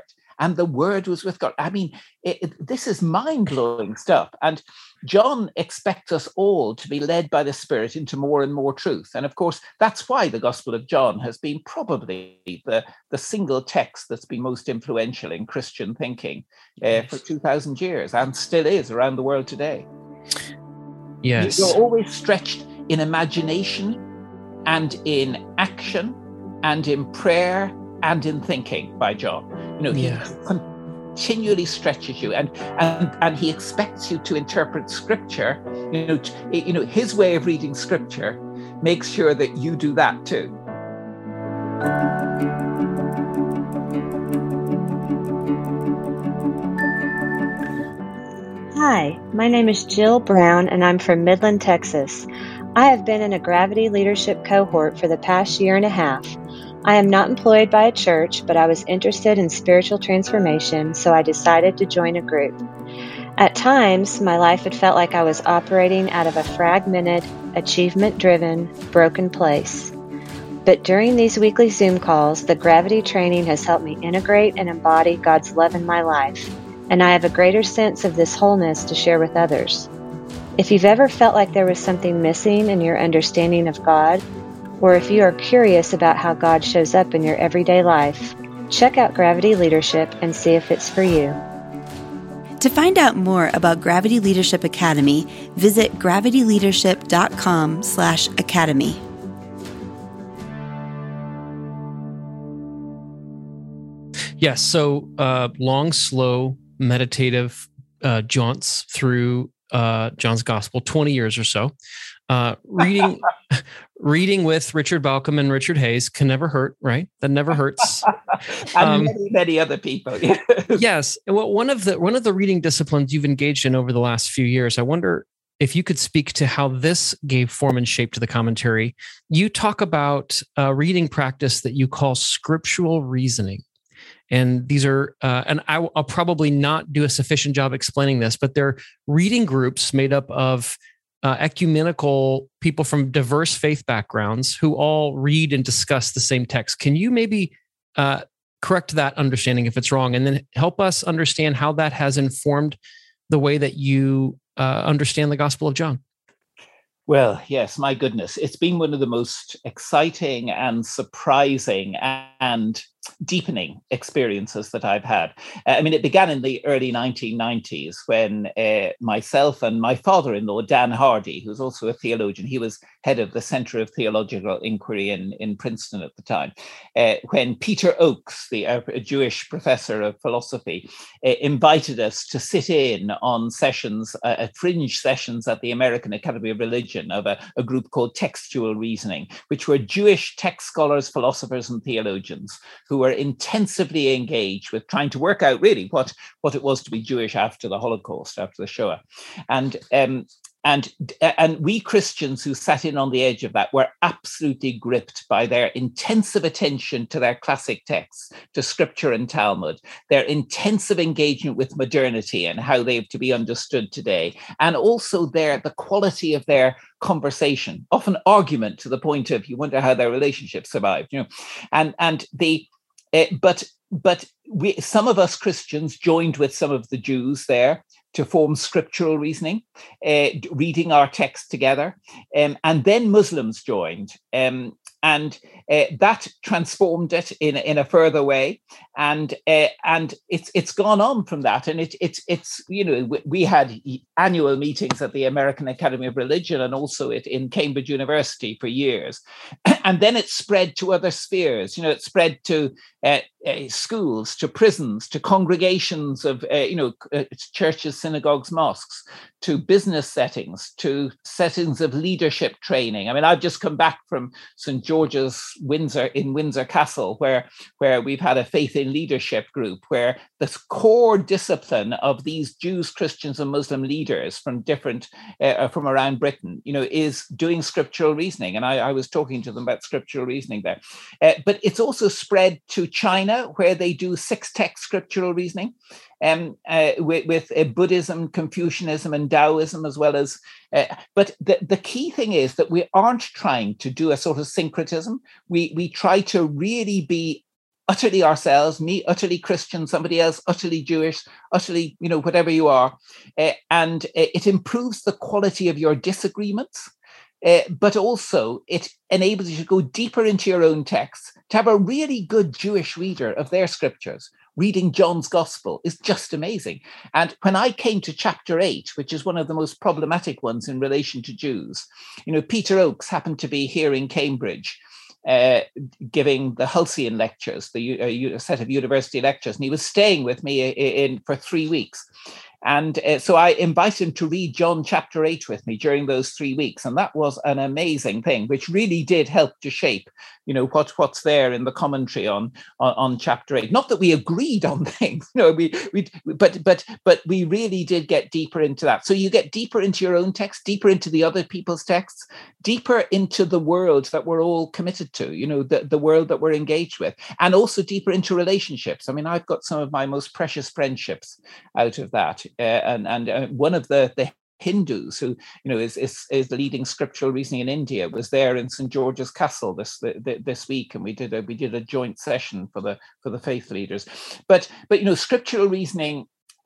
and the Word was with God. I mean, this is mind-blowing stuff. And John expects us all to be led by the Spirit into more and more truth. And of course, that's why the Gospel of John has been probably the single text that's been most influential in Christian thinking for 2,000 years, and still is around the world today. Yes. You're always stretched in imagination and in action and in prayer and in thinking by John. He continually stretches you, and he expects you to interpret Scripture. His way of reading Scripture makes sure that you do that too. Hi, my name is Jill Brown, and I'm from Midland, Texas. I have been in a Gravity Leadership cohort for the past year and a half. I am not employed by a church, but I was interested in spiritual transformation, so I decided to join a group. At times, my life had felt like I was operating out of a fragmented, achievement-driven, broken place. But during these weekly Zoom calls, the Gravity training has helped me integrate and embody God's love in my life, and I have a greater sense of this wholeness to share with others. If you've ever felt like there was something missing in your understanding of God, or if you are curious about how God shows up in your everyday life, check out Gravity Leadership and see if it's for you. To find out more about Gravity Leadership Academy, visit gravityleadership.com/academy. Yes. So long, slow, meditative jaunts through John's Gospel, 20 years or so. Reading with Richard Balcom and Richard Hayes can never hurt, right? That never hurts. And many other people. Yes. Well, one of the reading disciplines you've engaged in over the last few years, I wonder if you could speak to how this gave form and shape to the commentary. You talk about a reading practice that you call scriptural reasoning. And these are, and I'll probably not do a sufficient job explaining this, but they're reading groups made up of ecumenical people from diverse faith backgrounds who all read and discuss the same text. Can you maybe correct that understanding if it's wrong, and then help us understand how that has informed the way that you understand the Gospel of John? Well, yes, my goodness. It's been one of the most exciting and surprising and deepening experiences that I've had. I mean, it began in the early 1990s when myself and my father-in-law, Dan Hardy, who's also a theologian, he was head of the Center of Theological Inquiry in Princeton at the time, when Peter Oakes, a Jewish professor of philosophy, invited us to sit in on sessions, fringe sessions at the American Academy of Religion of a group called Textual Reasoning, which were Jewish text scholars, philosophers, and theologians who were intensively engaged with trying to work out really what it was to be Jewish after the Holocaust, after the Shoah. And we Christians who sat in on the edge of that were absolutely gripped by their intensive attention to their classic texts, to Scripture and Talmud, their intensive engagement with modernity and how they have to be understood today, and also the quality of their conversation, often argument to the point of you wonder how their relationship survived, But some of us Christians joined with some of the Jews there to form scriptural reasoning, reading our text together. And then Muslims joined. And that transformed it in a further way, and it's gone on from that. And it's we had annual meetings at the American Academy of Religion and also in Cambridge University for years, and then it spread to other spheres. It spread to schools, to prisons, to congregations of churches, synagogues, mosques, to business settings, to settings of leadership training. I mean, I've just come back from St. George's Windsor Castle, where we've had a faith in leadership group, where the core discipline of these Jews, Christians, and Muslim leaders from from around Britain, is doing scriptural reasoning. And I was talking to them about scriptural reasoning there. But it's also spread to China, where they do 6-text scriptural reasoning. With Buddhism, Confucianism, and Taoism, as well as. But the key thing is that we aren't trying to do a sort of syncretism. We try to really be utterly ourselves, me utterly Christian, somebody else utterly Jewish, utterly, whatever you are. And it improves the quality of your disagreements. But also it enables you to go deeper into your own texts. To have a really good Jewish reader of their scriptures reading John's Gospel is just amazing. And when I came to chapter 8, which is one of the most problematic ones in relation to Jews, Peter Oakes happened to be here in Cambridge giving the Halcyon lectures, a set of university lectures, and he was staying with me for 3 weeks. And so I invited him to read John chapter 8 with me during those 3 weeks. And that was an amazing thing, which really did help to shape, what's there in the commentary on chapter 8. Not that we agreed on things, but we really did get deeper into that. So you get deeper into your own text, deeper into the other people's texts, deeper into the world that we're all committed to, the world that we're engaged with, and also deeper into relationships. I mean, I've got some of my most precious friendships out of that. And one of the Hindus who is the leading scriptural reasoning in India was there in St. George's Castle this week, and we did a joint session for the faith leaders. But scriptural reasoning,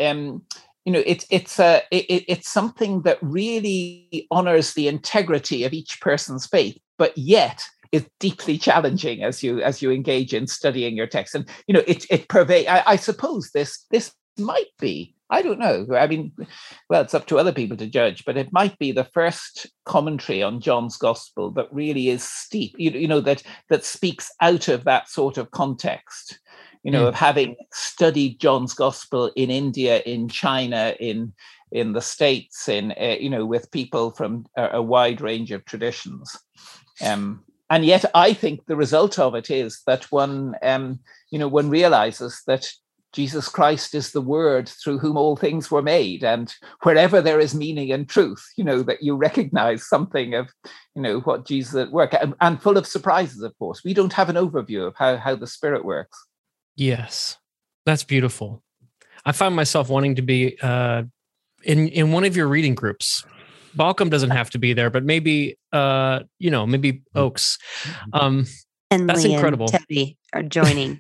it's something that really honors the integrity of each person's faith, but yet is deeply challenging as you engage in studying your text. And it pervades. I suppose this might be, I don't know. I mean, well, it's up to other people to judge, but it might be the first commentary on John's Gospel that really is steep, that speaks out of that sort of context, of having studied John's Gospel in India, in China, in the States, with people from a wide range of traditions. And yet I think the result of it is that one realizes that Jesus Christ is the word through whom all things were made. And wherever there is meaning and truth, that you recognize something of, what Jesus at work, and full of surprises, of course. We don't have an overview of how the Spirit works. Yes, that's beautiful. I find myself wanting to be in one of your reading groups. Balcom doesn't have to be there, but maybe, maybe Oakes. And that's Lee incredible. And Tebby are joining.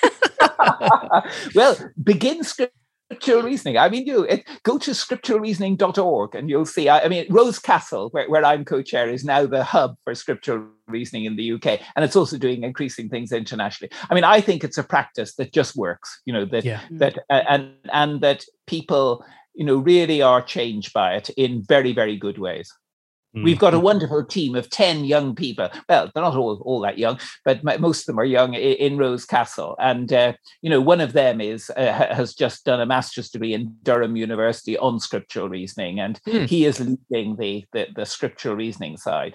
Well, begin scriptural reasoning. I mean, go to scripturalreasoning.org and you'll see. I mean, Rose Castle, where I'm co-chair, is now the hub for scriptural reasoning in the UK, and it's also doing increasing things internationally. I mean, I think it's a practice that just works. That people, really are changed by it in very, very good ways. We've got a wonderful team of 10 young people. Well, they're not all that young, but most of them are young in Rose Castle. And, one of them has just done a master's degree in Durham University on scriptural reasoning. And he is leading the scriptural reasoning side.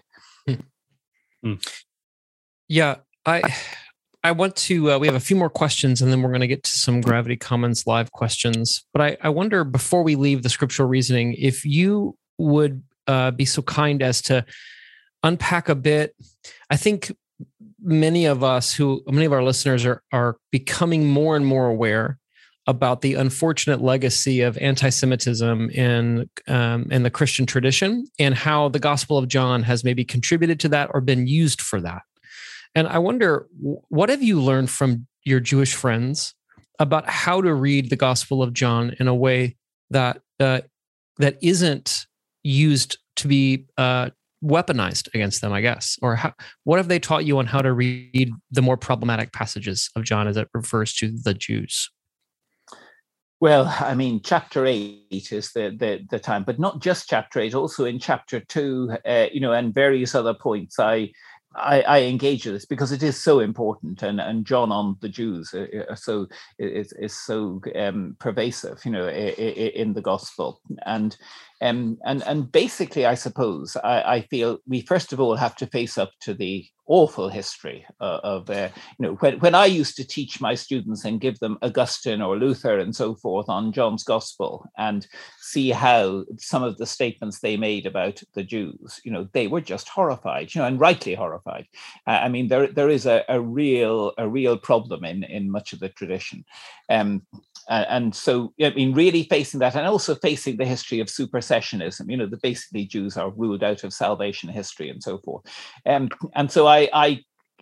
Yeah, I want to, we have a few more questions and then we're going to get to some Gravity Commons live questions. But I wonder, before we leave the scriptural reasoning, if you would be so kind as to unpack a bit. I think many of our listeners are becoming more and more aware about the unfortunate legacy of anti-Semitism in the Christian tradition, and how the Gospel of John has maybe contributed to that or been used for that. And I wonder, what have you learned from your Jewish friends about how to read the Gospel of John in a way that isn't used to be weaponized against them, I guess? Or what have they taught you on how to read the more problematic passages of John as it refers to the Jews? Well, I mean, chapter 8 is the time, but not just chapter 8, also in chapter 2, and various other points. I engage with this because it is so important, and John on the Jews is so pervasive, in the gospel. And basically, I suppose I feel we first of all have to face up to the awful history of when I used to teach my students and give them Augustine or Luther and so forth on John's Gospel, and see how some of the statements they made about the Jews, they were just horrified, and rightly horrified. I mean, there is a real problem in much of the tradition. And so, I mean, really facing that, and also facing the history of supersessionism, that basically Jews are ruled out of salvation history and so forth. And so I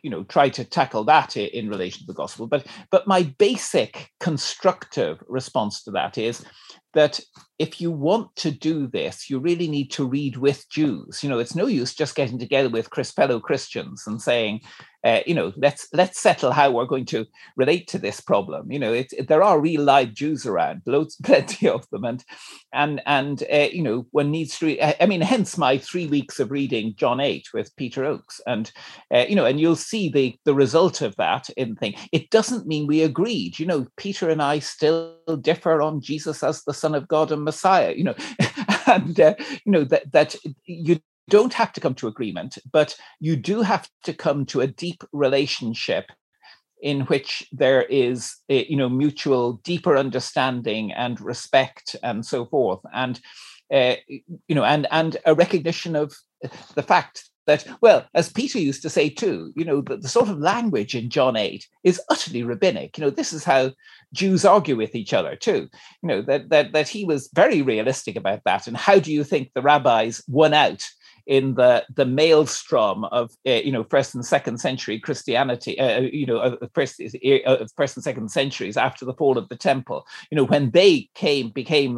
try to tackle that in relation to the gospel. But my basic constructive response to that is that if you want to do this, you really need to read with Jews. It's no use just getting together with fellow Christians and saying, let's settle how we're going to relate to this problem. There are real live Jews around, plenty of them, and one needs to. Hence my 3 weeks of reading John 8 with Peter Oakes, and you'll see the result of that in the thing. It doesn't mean we agreed. Peter and I still differ on Jesus as the Son of God and Messiah. And that you don't have to come to agreement, but you do have to come to a deep relationship in which there is mutual deeper understanding and respect and so forth, and and a recognition of the fact that, well, as Peter used to say too, the sort of language in John 8 is utterly rabbinic. This is how Jews argue with each other too. That he was very realistic about that. And how do you think the rabbis won out in the maelstrom of first and second century Christianity, first and second centuries after the fall of the temple? When they became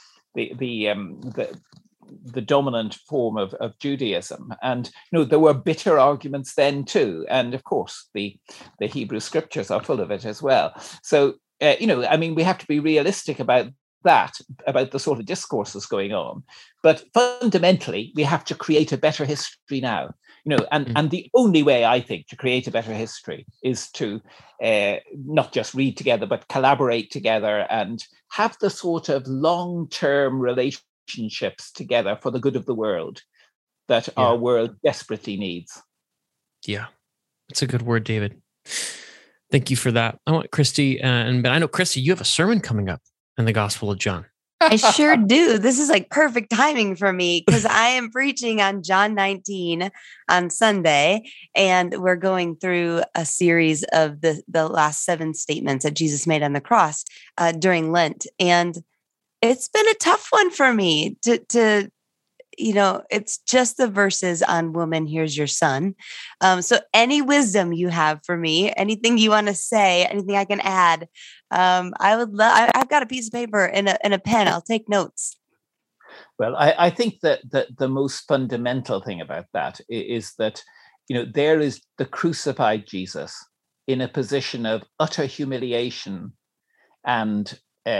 the dominant form of Judaism, and there were bitter arguments then too, and of course the Hebrew scriptures are full of it as well. So we have to be realistic about the sort of discourses going on, but fundamentally we have to create a better history now. And the only way I think to create a better history is to not just read together, but collaborate together and have the sort of long-term relationships together for the good of the world that our world desperately needs. Yeah, that's a good word, David. Thank you for that. I want Christy, and I know, Christy, you have a sermon coming up in the Gospel of John. I sure do. This is like perfect timing for me because I am preaching on John 19 on Sunday, and we're going through a series of the last 7 statements that Jesus made on the cross during Lent. And it's been a tough one for me to it's just the verses on woman, here's your son. So any wisdom you have for me, anything you want to say, anything I can add, I would love. I've got a piece of paper and a pen. I'll take notes. Well, I think that the most fundamental thing about that is that, there is the crucified Jesus in a position of utter humiliation and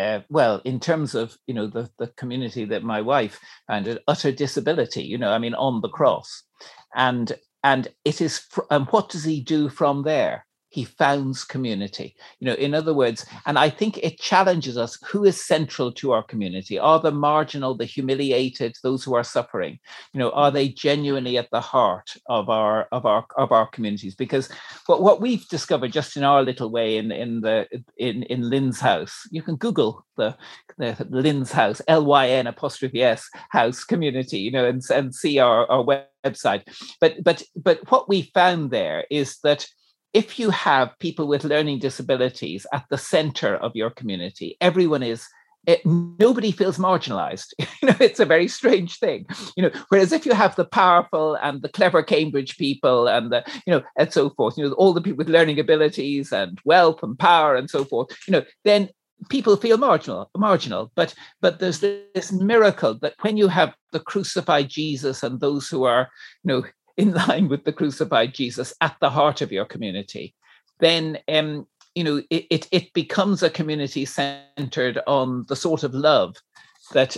in terms of, the community that my wife founded, utter disability, on the cross. And it is, and what does he do from there? He founds community, in other words, and I think it challenges us. Who is central to our community? Are the marginal, the humiliated, those who are suffering? Are they genuinely at the heart of our communities? Because what we've discovered just in our little way in Lynn's house, you can Google the Lynn's house, LYN' house community, and see our website. But what we found there is that if you have people with learning disabilities at the center of your community, nobody feels marginalized. It's a very strange thing. Whereas if you have the powerful and the clever Cambridge people and and so forth, all the people with learning abilities and wealth and power and so forth, then people feel marginal. But there's this miracle that when you have the crucified Jesus and those who are, in line with the crucified Jesus at the heart of your community, then it becomes a community centered on the sort of love that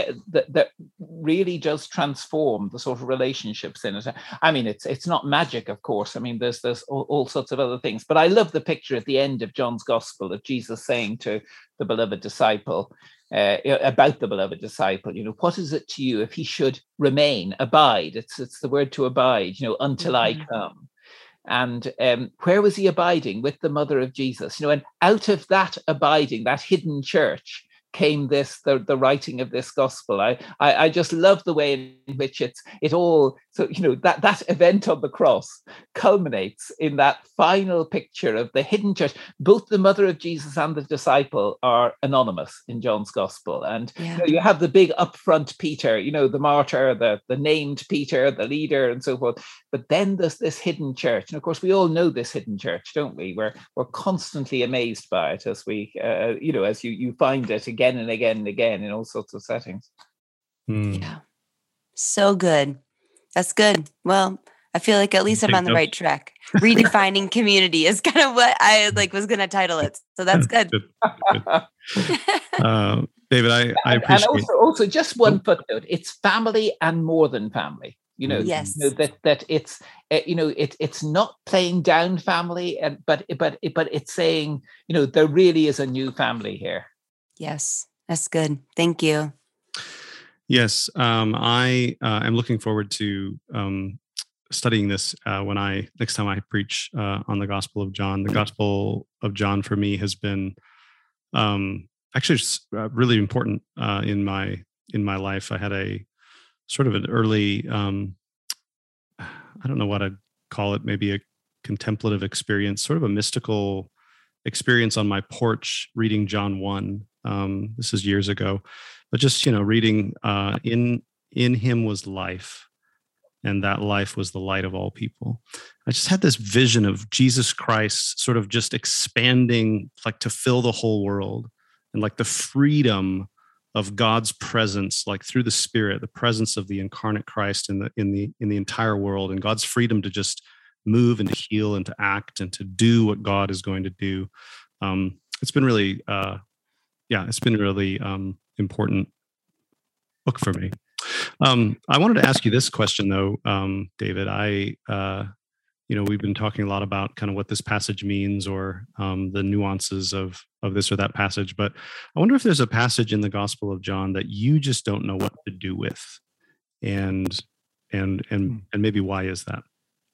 really does transform the sort of relationships in it. It's not magic, of course. There's all sorts of other things, but I love the picture at the end of John's Gospel of Jesus saying to the beloved disciple, about the beloved disciple, what is it to you if he should remain, abide? It's the word to abide, until I come. And where was he abiding? With the mother of Jesus, and out of that abiding, that hidden church, came the writing of this gospel. I just love the way in which it all So, that event on the cross culminates in that final picture of the hidden church. Both the mother of Jesus and the disciple are anonymous in John's gospel. And you have the big upfront Peter, the martyr, the named Peter, the leader, and so forth. But then there's this hidden church. And of course, we all know this hidden church, don't we? We're constantly amazed by it as we, as you find it again and again and again in all sorts of settings. Yeah. So good. That's good. Well, I feel like at least I'm on the right track. Redefining community is kind of what I was going to title it. So that's good. Good. David, I appreciate. And also just one footnote: it's family and more than family. Yes. That it's it's not playing down family, but it's saying there really is a new family here. Yes, that's good. Thank you. Yes, I am looking forward to studying this next time I preach on the Gospel of John. The Gospel of John for me has been actually really important in my life. I had a sort of an early, I don't know what I'd call it, maybe a contemplative experience, sort of a mystical experience on my porch reading John 1. This is years ago. But just, reading, in him was life, and that life was the light of all people. I just had this vision of Jesus Christ sort of just expanding, like to fill the whole world, and like the freedom of God's presence, like through the Spirit, the presence of the incarnate Christ in the entire world, and God's freedom to just move and to heal and to act and to do what God is going to do. It's been really, important book for me. I wanted to ask you this question though, David. We've been talking a lot about kind of what this passage means or the nuances of this or that passage, but I wonder if there's a passage in the Gospel of John that you just don't know what to do with, and maybe why is that?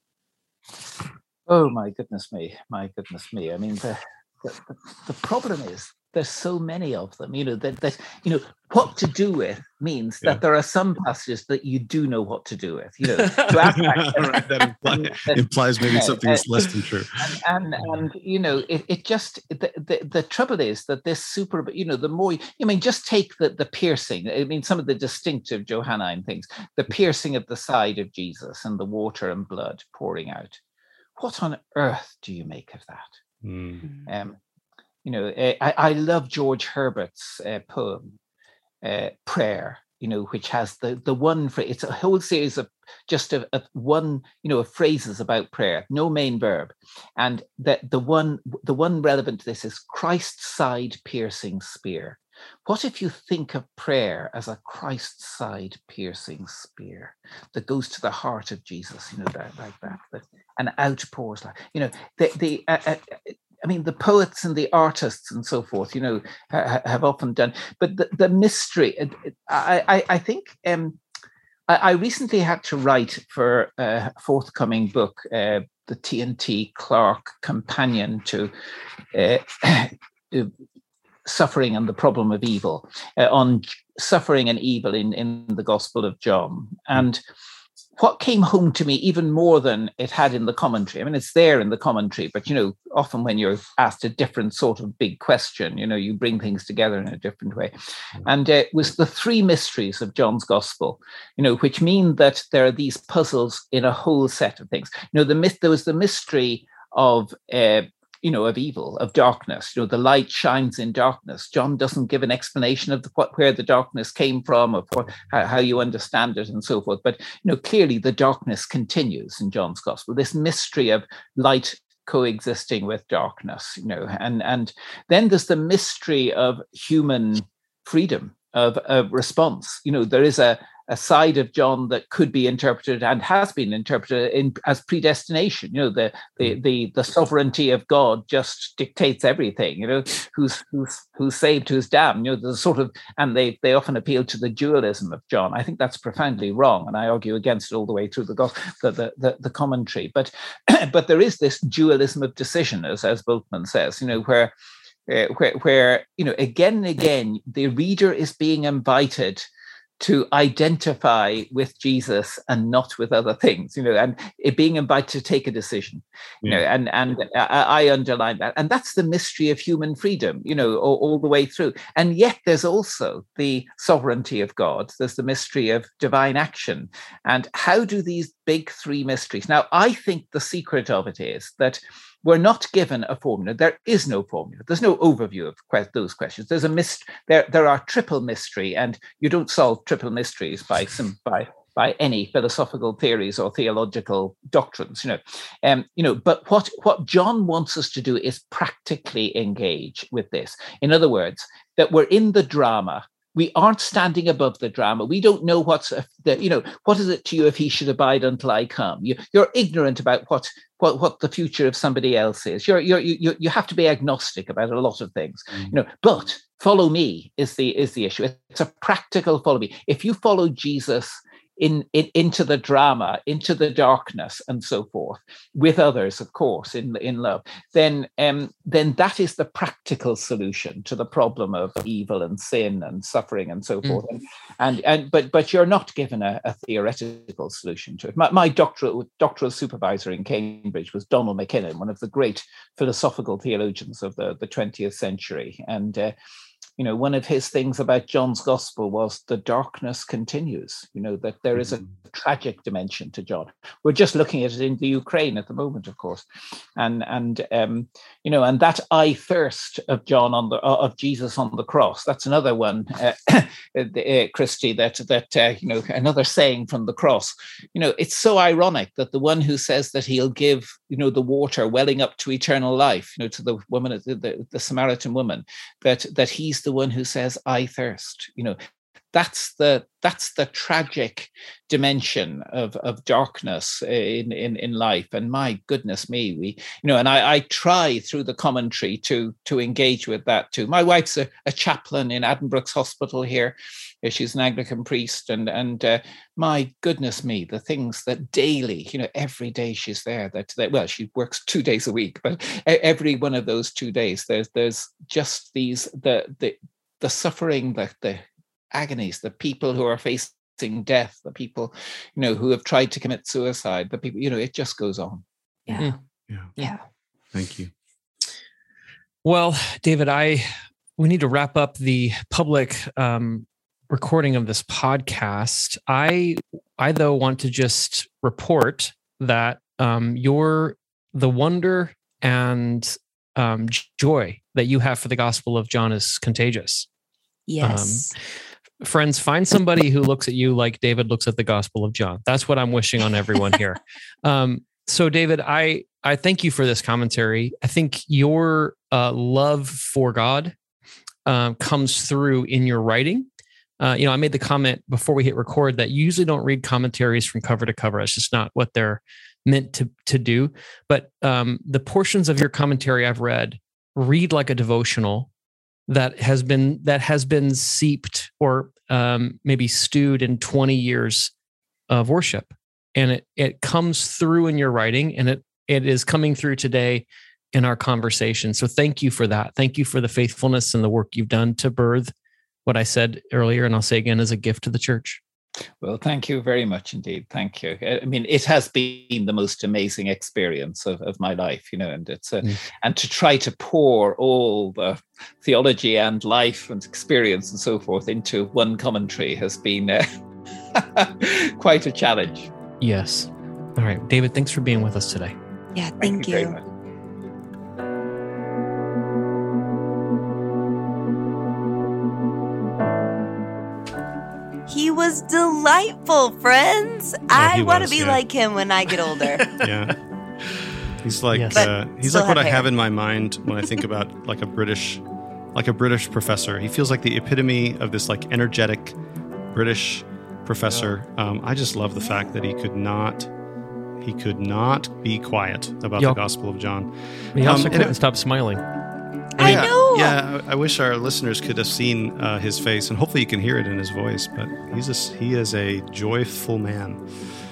Oh my goodness me! I mean, the problem is, there's so many of them, what to do with means that there are some passages that you do know what to do with, that implies maybe something that's less than true. And it just, the trouble is that this the more, just take the piercing, some of the distinctive Johannine things, the piercing of the side of Jesus and the water and blood pouring out. What on earth do you make of that? I love George Herbert's poem, Prayer, which has the one phrase. It's a whole series of just of one, of phrases about prayer, no main verb. And the one relevant to this is Christ's side piercing spear. What if you think of prayer as a Christ side piercing spear that goes to the heart of Jesus, that and outpours the poets and the artists and so forth, have often done. But the mystery, I think, I recently had to write for a forthcoming book, the T&T Clark Companion to Suffering and the Problem of Evil, on suffering and evil in the Gospel of John. And what came home to me even more than it had in the commentary, it's there in the commentary, but, often when you're asked a different sort of big question, you bring things together in a different way. And it was the three mysteries of John's Gospel, which mean that there are these puzzles in a whole set of things. There was the mystery of of evil, of darkness. The light shines in darkness. John doesn't give an explanation of where the darkness came from, of how you understand it, and so forth. But clearly the darkness continues in John's Gospel. This mystery of light coexisting with darkness. And then there's the mystery of human freedom, of response. There is a side of John that could be interpreted and has been interpreted as predestination. The sovereignty of God just dictates everything. Who's saved, who's damned. The sort of, and they often appeal to the dualism of John. I think that's profoundly wrong, and I argue against it all the way through the commentary. But but there is this dualism of decision, as Bultmann says. Where again and again the reader is being invited to identify with Jesus and not with other things, and it being invited to take a decision, and I underline that. And that's the mystery of human freedom, all the way through. And yet there's also the sovereignty of God. There's the mystery of divine action. And how do these big three mysteries? Now, I think the secret of it is that we're not given a formula. There is no formula. There's no overview of those questions. There's a there are triple mystery, and you don't solve triple mysteries by any philosophical theories or theological doctrines. But what John wants us to do is practically engage with this. In other words, that we're in the drama. We aren't standing above the drama. We don't know what is it to you if he should abide until I come. You're ignorant about what the future of somebody else is. You have to be agnostic about a lot of things. But follow me is the issue. It's a practical follow me. If you follow Jesus into the drama, into the darkness, and so forth, with others, of course, in love, then that is the practical solution to the problem of evil and sin and suffering and so forth. But you're not given a theoretical solution to it. My doctoral supervisor in Cambridge was Donald McKinnon, one of the great philosophical theologians of the 20th century, and one of his things about John's gospel was the darkness continues, that there is a tragic dimension to John. We're just looking at it in the Ukraine at the moment, of course. And that I thirst of John of Jesus on the cross. That's another one, Christy, that another saying from the cross. It's so ironic that the one who says that he'll give, the water welling up to eternal life, to the woman, the Samaritan woman, that he's the one who says, I thirst. That's the tragic dimension of darkness in life. And my goodness me, we and I try through the commentary to engage with that too. My wife's a chaplain in Addenbrooke's Hospital here. She's an Anglican priest, and my goodness me, the things that daily, every day she's there. That she works 2 days a week, but every one of those 2 days, there's just these the suffering, the agonies, the people who are facing death, the people who have tried to commit suicide, the people, it just goes on. Yeah. Thank you. Well, David, we need to wrap up the public recording of this podcast. I though want to just report that the wonder and joy that you have for the Gospel of John is contagious. Yes. Friends, find somebody who looks at you like David looks at the Gospel of John. That's what I'm wishing on everyone here. So, David, I thank you for this commentary. I think your love for God comes through in your writing. I made the comment before we hit record that you usually don't read commentaries from cover to cover. It's just not what they're meant to do. But the portions of your commentary I've read like a devotional that has been seeped or maybe stewed in 20 years of worship. And it comes through in your writing, and it is coming through today in our conversation. So thank you for that. Thank you for the faithfulness and the work you've done to birth what I said earlier, and I'll say again, as a gift to the church. Well, thank you very much indeed. Thank you. I mean, it has been the most amazing experience of my life, and it's and to try to pour all the theology and life and experience and so forth into one commentary has been quite a challenge. Yes. All right, David, thanks for being with us today. Yeah, thank you. Very much. He was delightful, friends. I want to be like him when I get older. Yeah. He's like he's like what I have in my mind when I think about like a British professor. He feels like the epitome of this like energetic British professor. I just love the fact that he could not be quiet about the Gospel of John. He also couldn't stop smiling. I know. Yeah, I wish our listeners could have seen his face, and hopefully you can hear it in his voice. But he is a joyful man.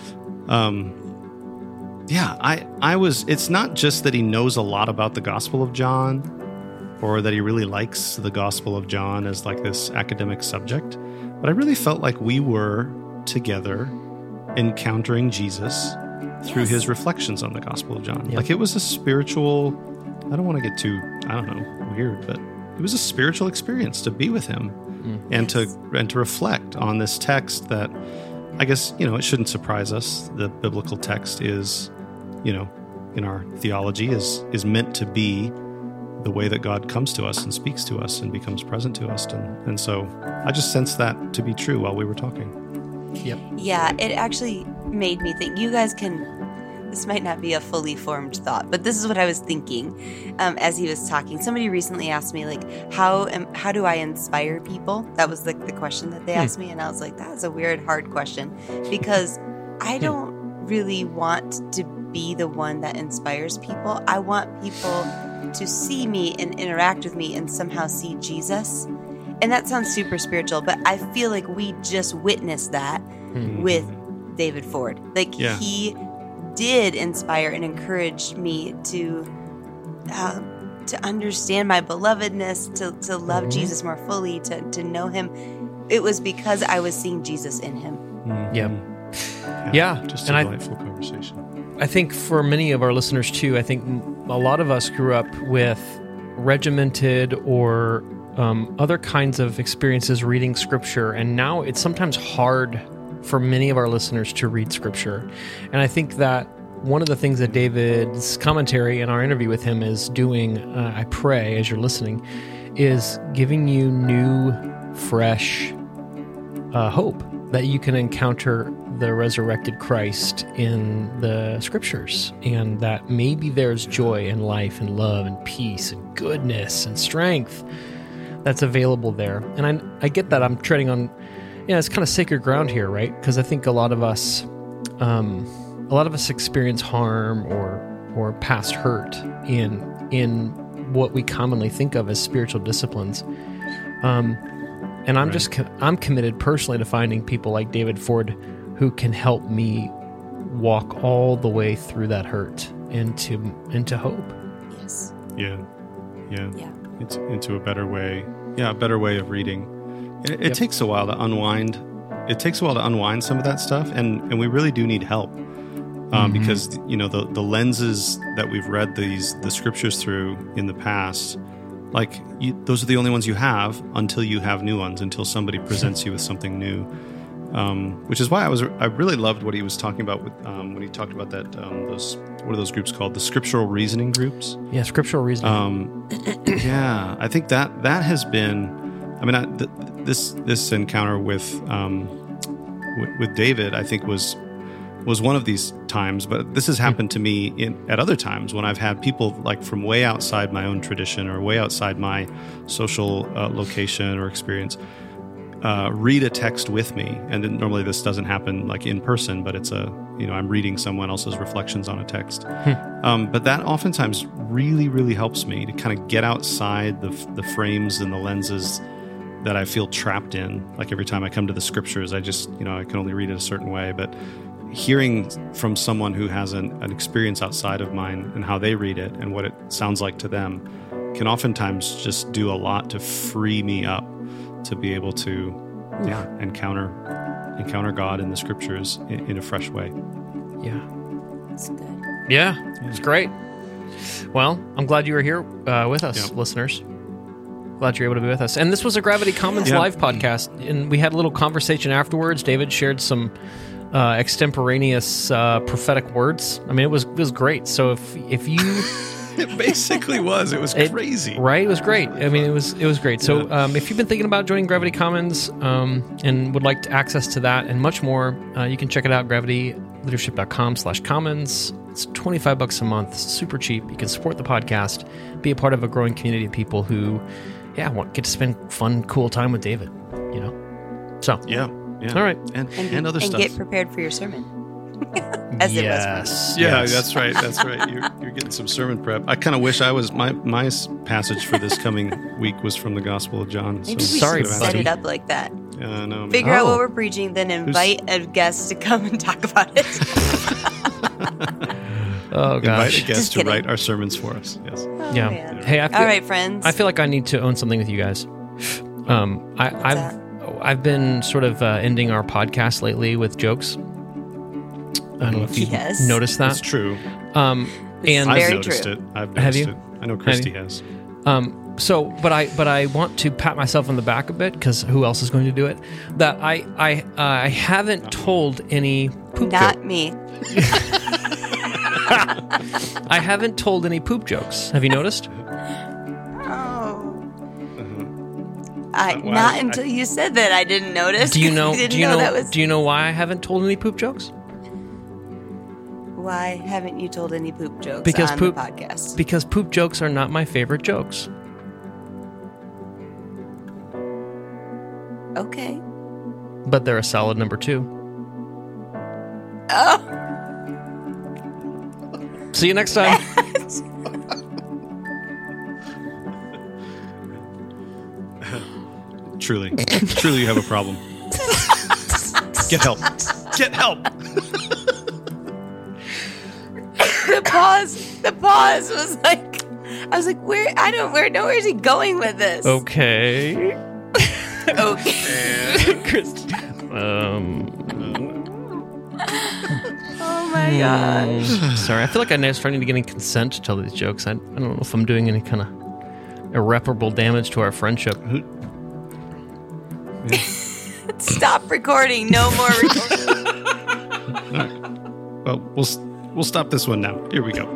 It's not just that he knows a lot about the Gospel of John, or that he really likes the Gospel of John as like this academic subject, but I really felt like we were together encountering Jesus through Yes. his reflections on the Gospel of John. Yep. Like it was a spiritual, I don't want to get too, weird, but it was a spiritual experience to be with him and Yes. to reflect on this text that I guess, it shouldn't surprise us. The biblical text is, in our theology is meant to be the way that God comes to us and speaks to us and becomes present to us. And so I just sensed that to be true while we were talking. Yep. Yeah, it actually made me think. You guys this might not be a fully formed thought, but this is what I was thinking as he was talking. Somebody recently asked me, like, how do I inspire people? That was like the question that they asked me, and I was like, that's a weird, hard question, because I don't really want to be the one that inspires people. I want people to see me and interact with me and somehow see Jesus. And that sounds super spiritual, but I feel like we just witnessed that with David Ford. Like, Yeah. he did inspire and encourage me to understand my belovedness, to love Jesus more fully, to know him. It was because I was seeing Jesus in him. Yep. Yeah, Just and a I- delightful conversation. I think for many of our listeners too, I think a lot of us grew up with regimented or other kinds of experiences reading scripture, and now it's sometimes hard for many of our listeners to read scripture. And I think that one of the things that David's commentary in our interview with him is doing, I pray, as you're listening, is giving you new, fresh hope that you can encounter the resurrected Christ in the scriptures, and that maybe there's joy and life and love and peace and goodness and strength that's available there. And I get that I'm treading on, it's kind of sacred ground here, right? Because I think a lot of us experience harm or past hurt in what we commonly think of as spiritual disciplines. And I'm committed personally to finding people like David Ford who can help me walk all the way through that hurt into hope. Yes. Yeah. Yeah. It's into a better way. Yeah, a better way of reading. It takes a while to unwind. It takes a while to unwind some of that stuff, and we really do need help because the lenses that we've read the scriptures through in the past, those are the only ones you have until you have new ones, until somebody presents you with something new. Which is why I really loved what he was talking about when he talked about that what are those groups called? The scriptural reasoning groups. Yeah, scriptural reasoning. Yeah, I think that has been. I mean, this encounter with David, I think was one of these times. But this has happened to me at other times when I've had people like from way outside my own tradition or way outside my social location or experience. Read a text with me, and then normally this doesn't happen like in person, but it's I'm reading someone else's reflections on a text. But that oftentimes really, really helps me to kind of get outside the frames and the lenses that I feel trapped in. Like every time I come to the scriptures, I just I can only read it a certain way. But hearing from someone who has an experience outside of mine and how they read it and what it sounds like to them can oftentimes just do a lot to free me up to be able to encounter God in the scriptures in a fresh way. Yeah. It's good. Yeah, it's great. Well, I'm glad you were here with us, Yeah. listeners. Glad you're able to be with us. And this was a Gravity Commons Yeah. live podcast, and we had a little conversation afterwards. David shared some extemporaneous prophetic words. I mean, it was great. So if you It basically was. It was crazy. Right? It was great. I mean, it was great. So if you've been thinking about joining Gravity Commons and would like access to that and much more, you can check it out, gravityleadership.com/commons. It's $25 a month. It's super cheap. You can support the podcast, be a part of a growing community of people who, get to spend fun, cool time with David, So, Yeah. all right. And other and stuff. get prepared for your sermon. As it was for me. Yeah, yes. that's right. That's right. You're getting some sermon prep. I kind of wish I was my passage for this coming week was from the Gospel of John. Maybe we Sorry, should set buddy. it up like that. Yeah, no. Figure out Oh. what we're preaching, then invite a guest to come and talk about it. Oh, Invite gosh. a guest Just to kidding. write our sermons for us. Yes. Oh, Yeah. man. Hey, I feel, All right, friends. I feel like I need to own something with you guys. I've been sort of ending our podcast lately with jokes. I don't know if you've noticed that. That's true. And I've noticed it. Have you? I know Christy has. But I want to pat myself on the back a bit, because who else is going to do it? That I haven't told any poop Not jokes. me. I haven't told any poop jokes. Have you noticed? Not until you said that I didn't notice. Do you know? Do you know why I haven't told any poop jokes? Why haven't you told any poop jokes Because on poop the podcast? Because poop jokes are not my favorite jokes. Okay. But they're a solid number 2. Oh. See you next time. Truly you have a problem. Get help. Get help. The pause was like, I was like, where is he going with this? Okay. Okay. Christy. Oh my gosh. Sorry, I feel like I'm starting to get consent to tell these jokes. I don't know if I'm doing any kind of irreparable damage to our friendship. Stop recording. No more recording. All right. Well, we'll stop this one now. Here we go.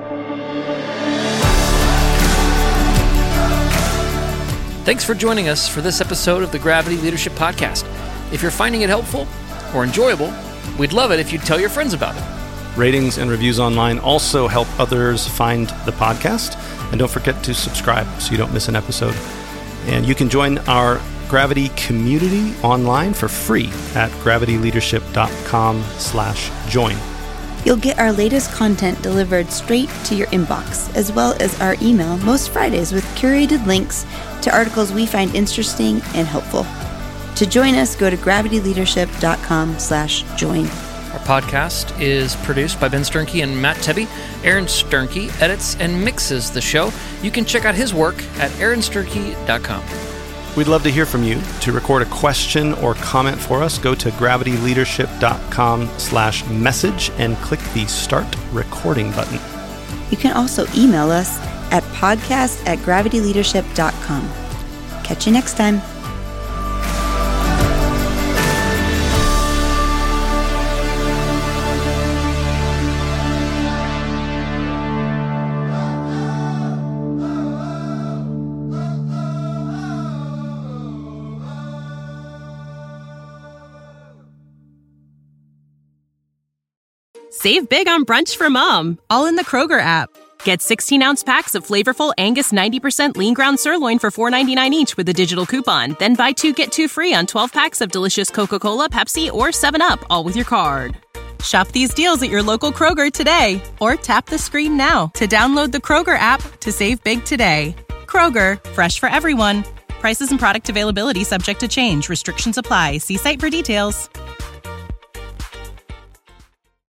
Thanks for joining us for this episode of the Gravity Leadership Podcast. If you're finding it helpful or enjoyable, we'd love it if you'd tell your friends about it. Ratings and reviews online also help others find the podcast. And don't forget to subscribe so you don't miss an episode. And you can join our Gravity community online for free at gravityleadership.com/join. You'll get our latest content delivered straight to your inbox, as well as our email most Fridays with curated links to articles we find interesting and helpful. To join us, go to gravityleadership.com/join. Our podcast is produced by Ben Sternke and Matt Tebbe. Aaron Sternke edits and mixes the show. You can check out his work at aaronsternke.com. We'd love to hear from you. To record a question or comment for us, go to gravityleadership.com/message and click the Start Recording button. You can also email us at podcast@gravityleadership.com. Catch you next time. Save big on brunch for mom, all in the Kroger app. Get 16-ounce packs of flavorful Angus 90% lean ground sirloin for $4.99 each with a digital coupon. Then buy 2, get 2 free on 12 packs of delicious Coca-Cola, Pepsi, or 7-Up, all with your card. Shop these deals at your local Kroger today, or tap the screen now to download the Kroger app to save big today. Kroger, fresh for everyone. Prices and product availability subject to change. Restrictions apply. See site for details.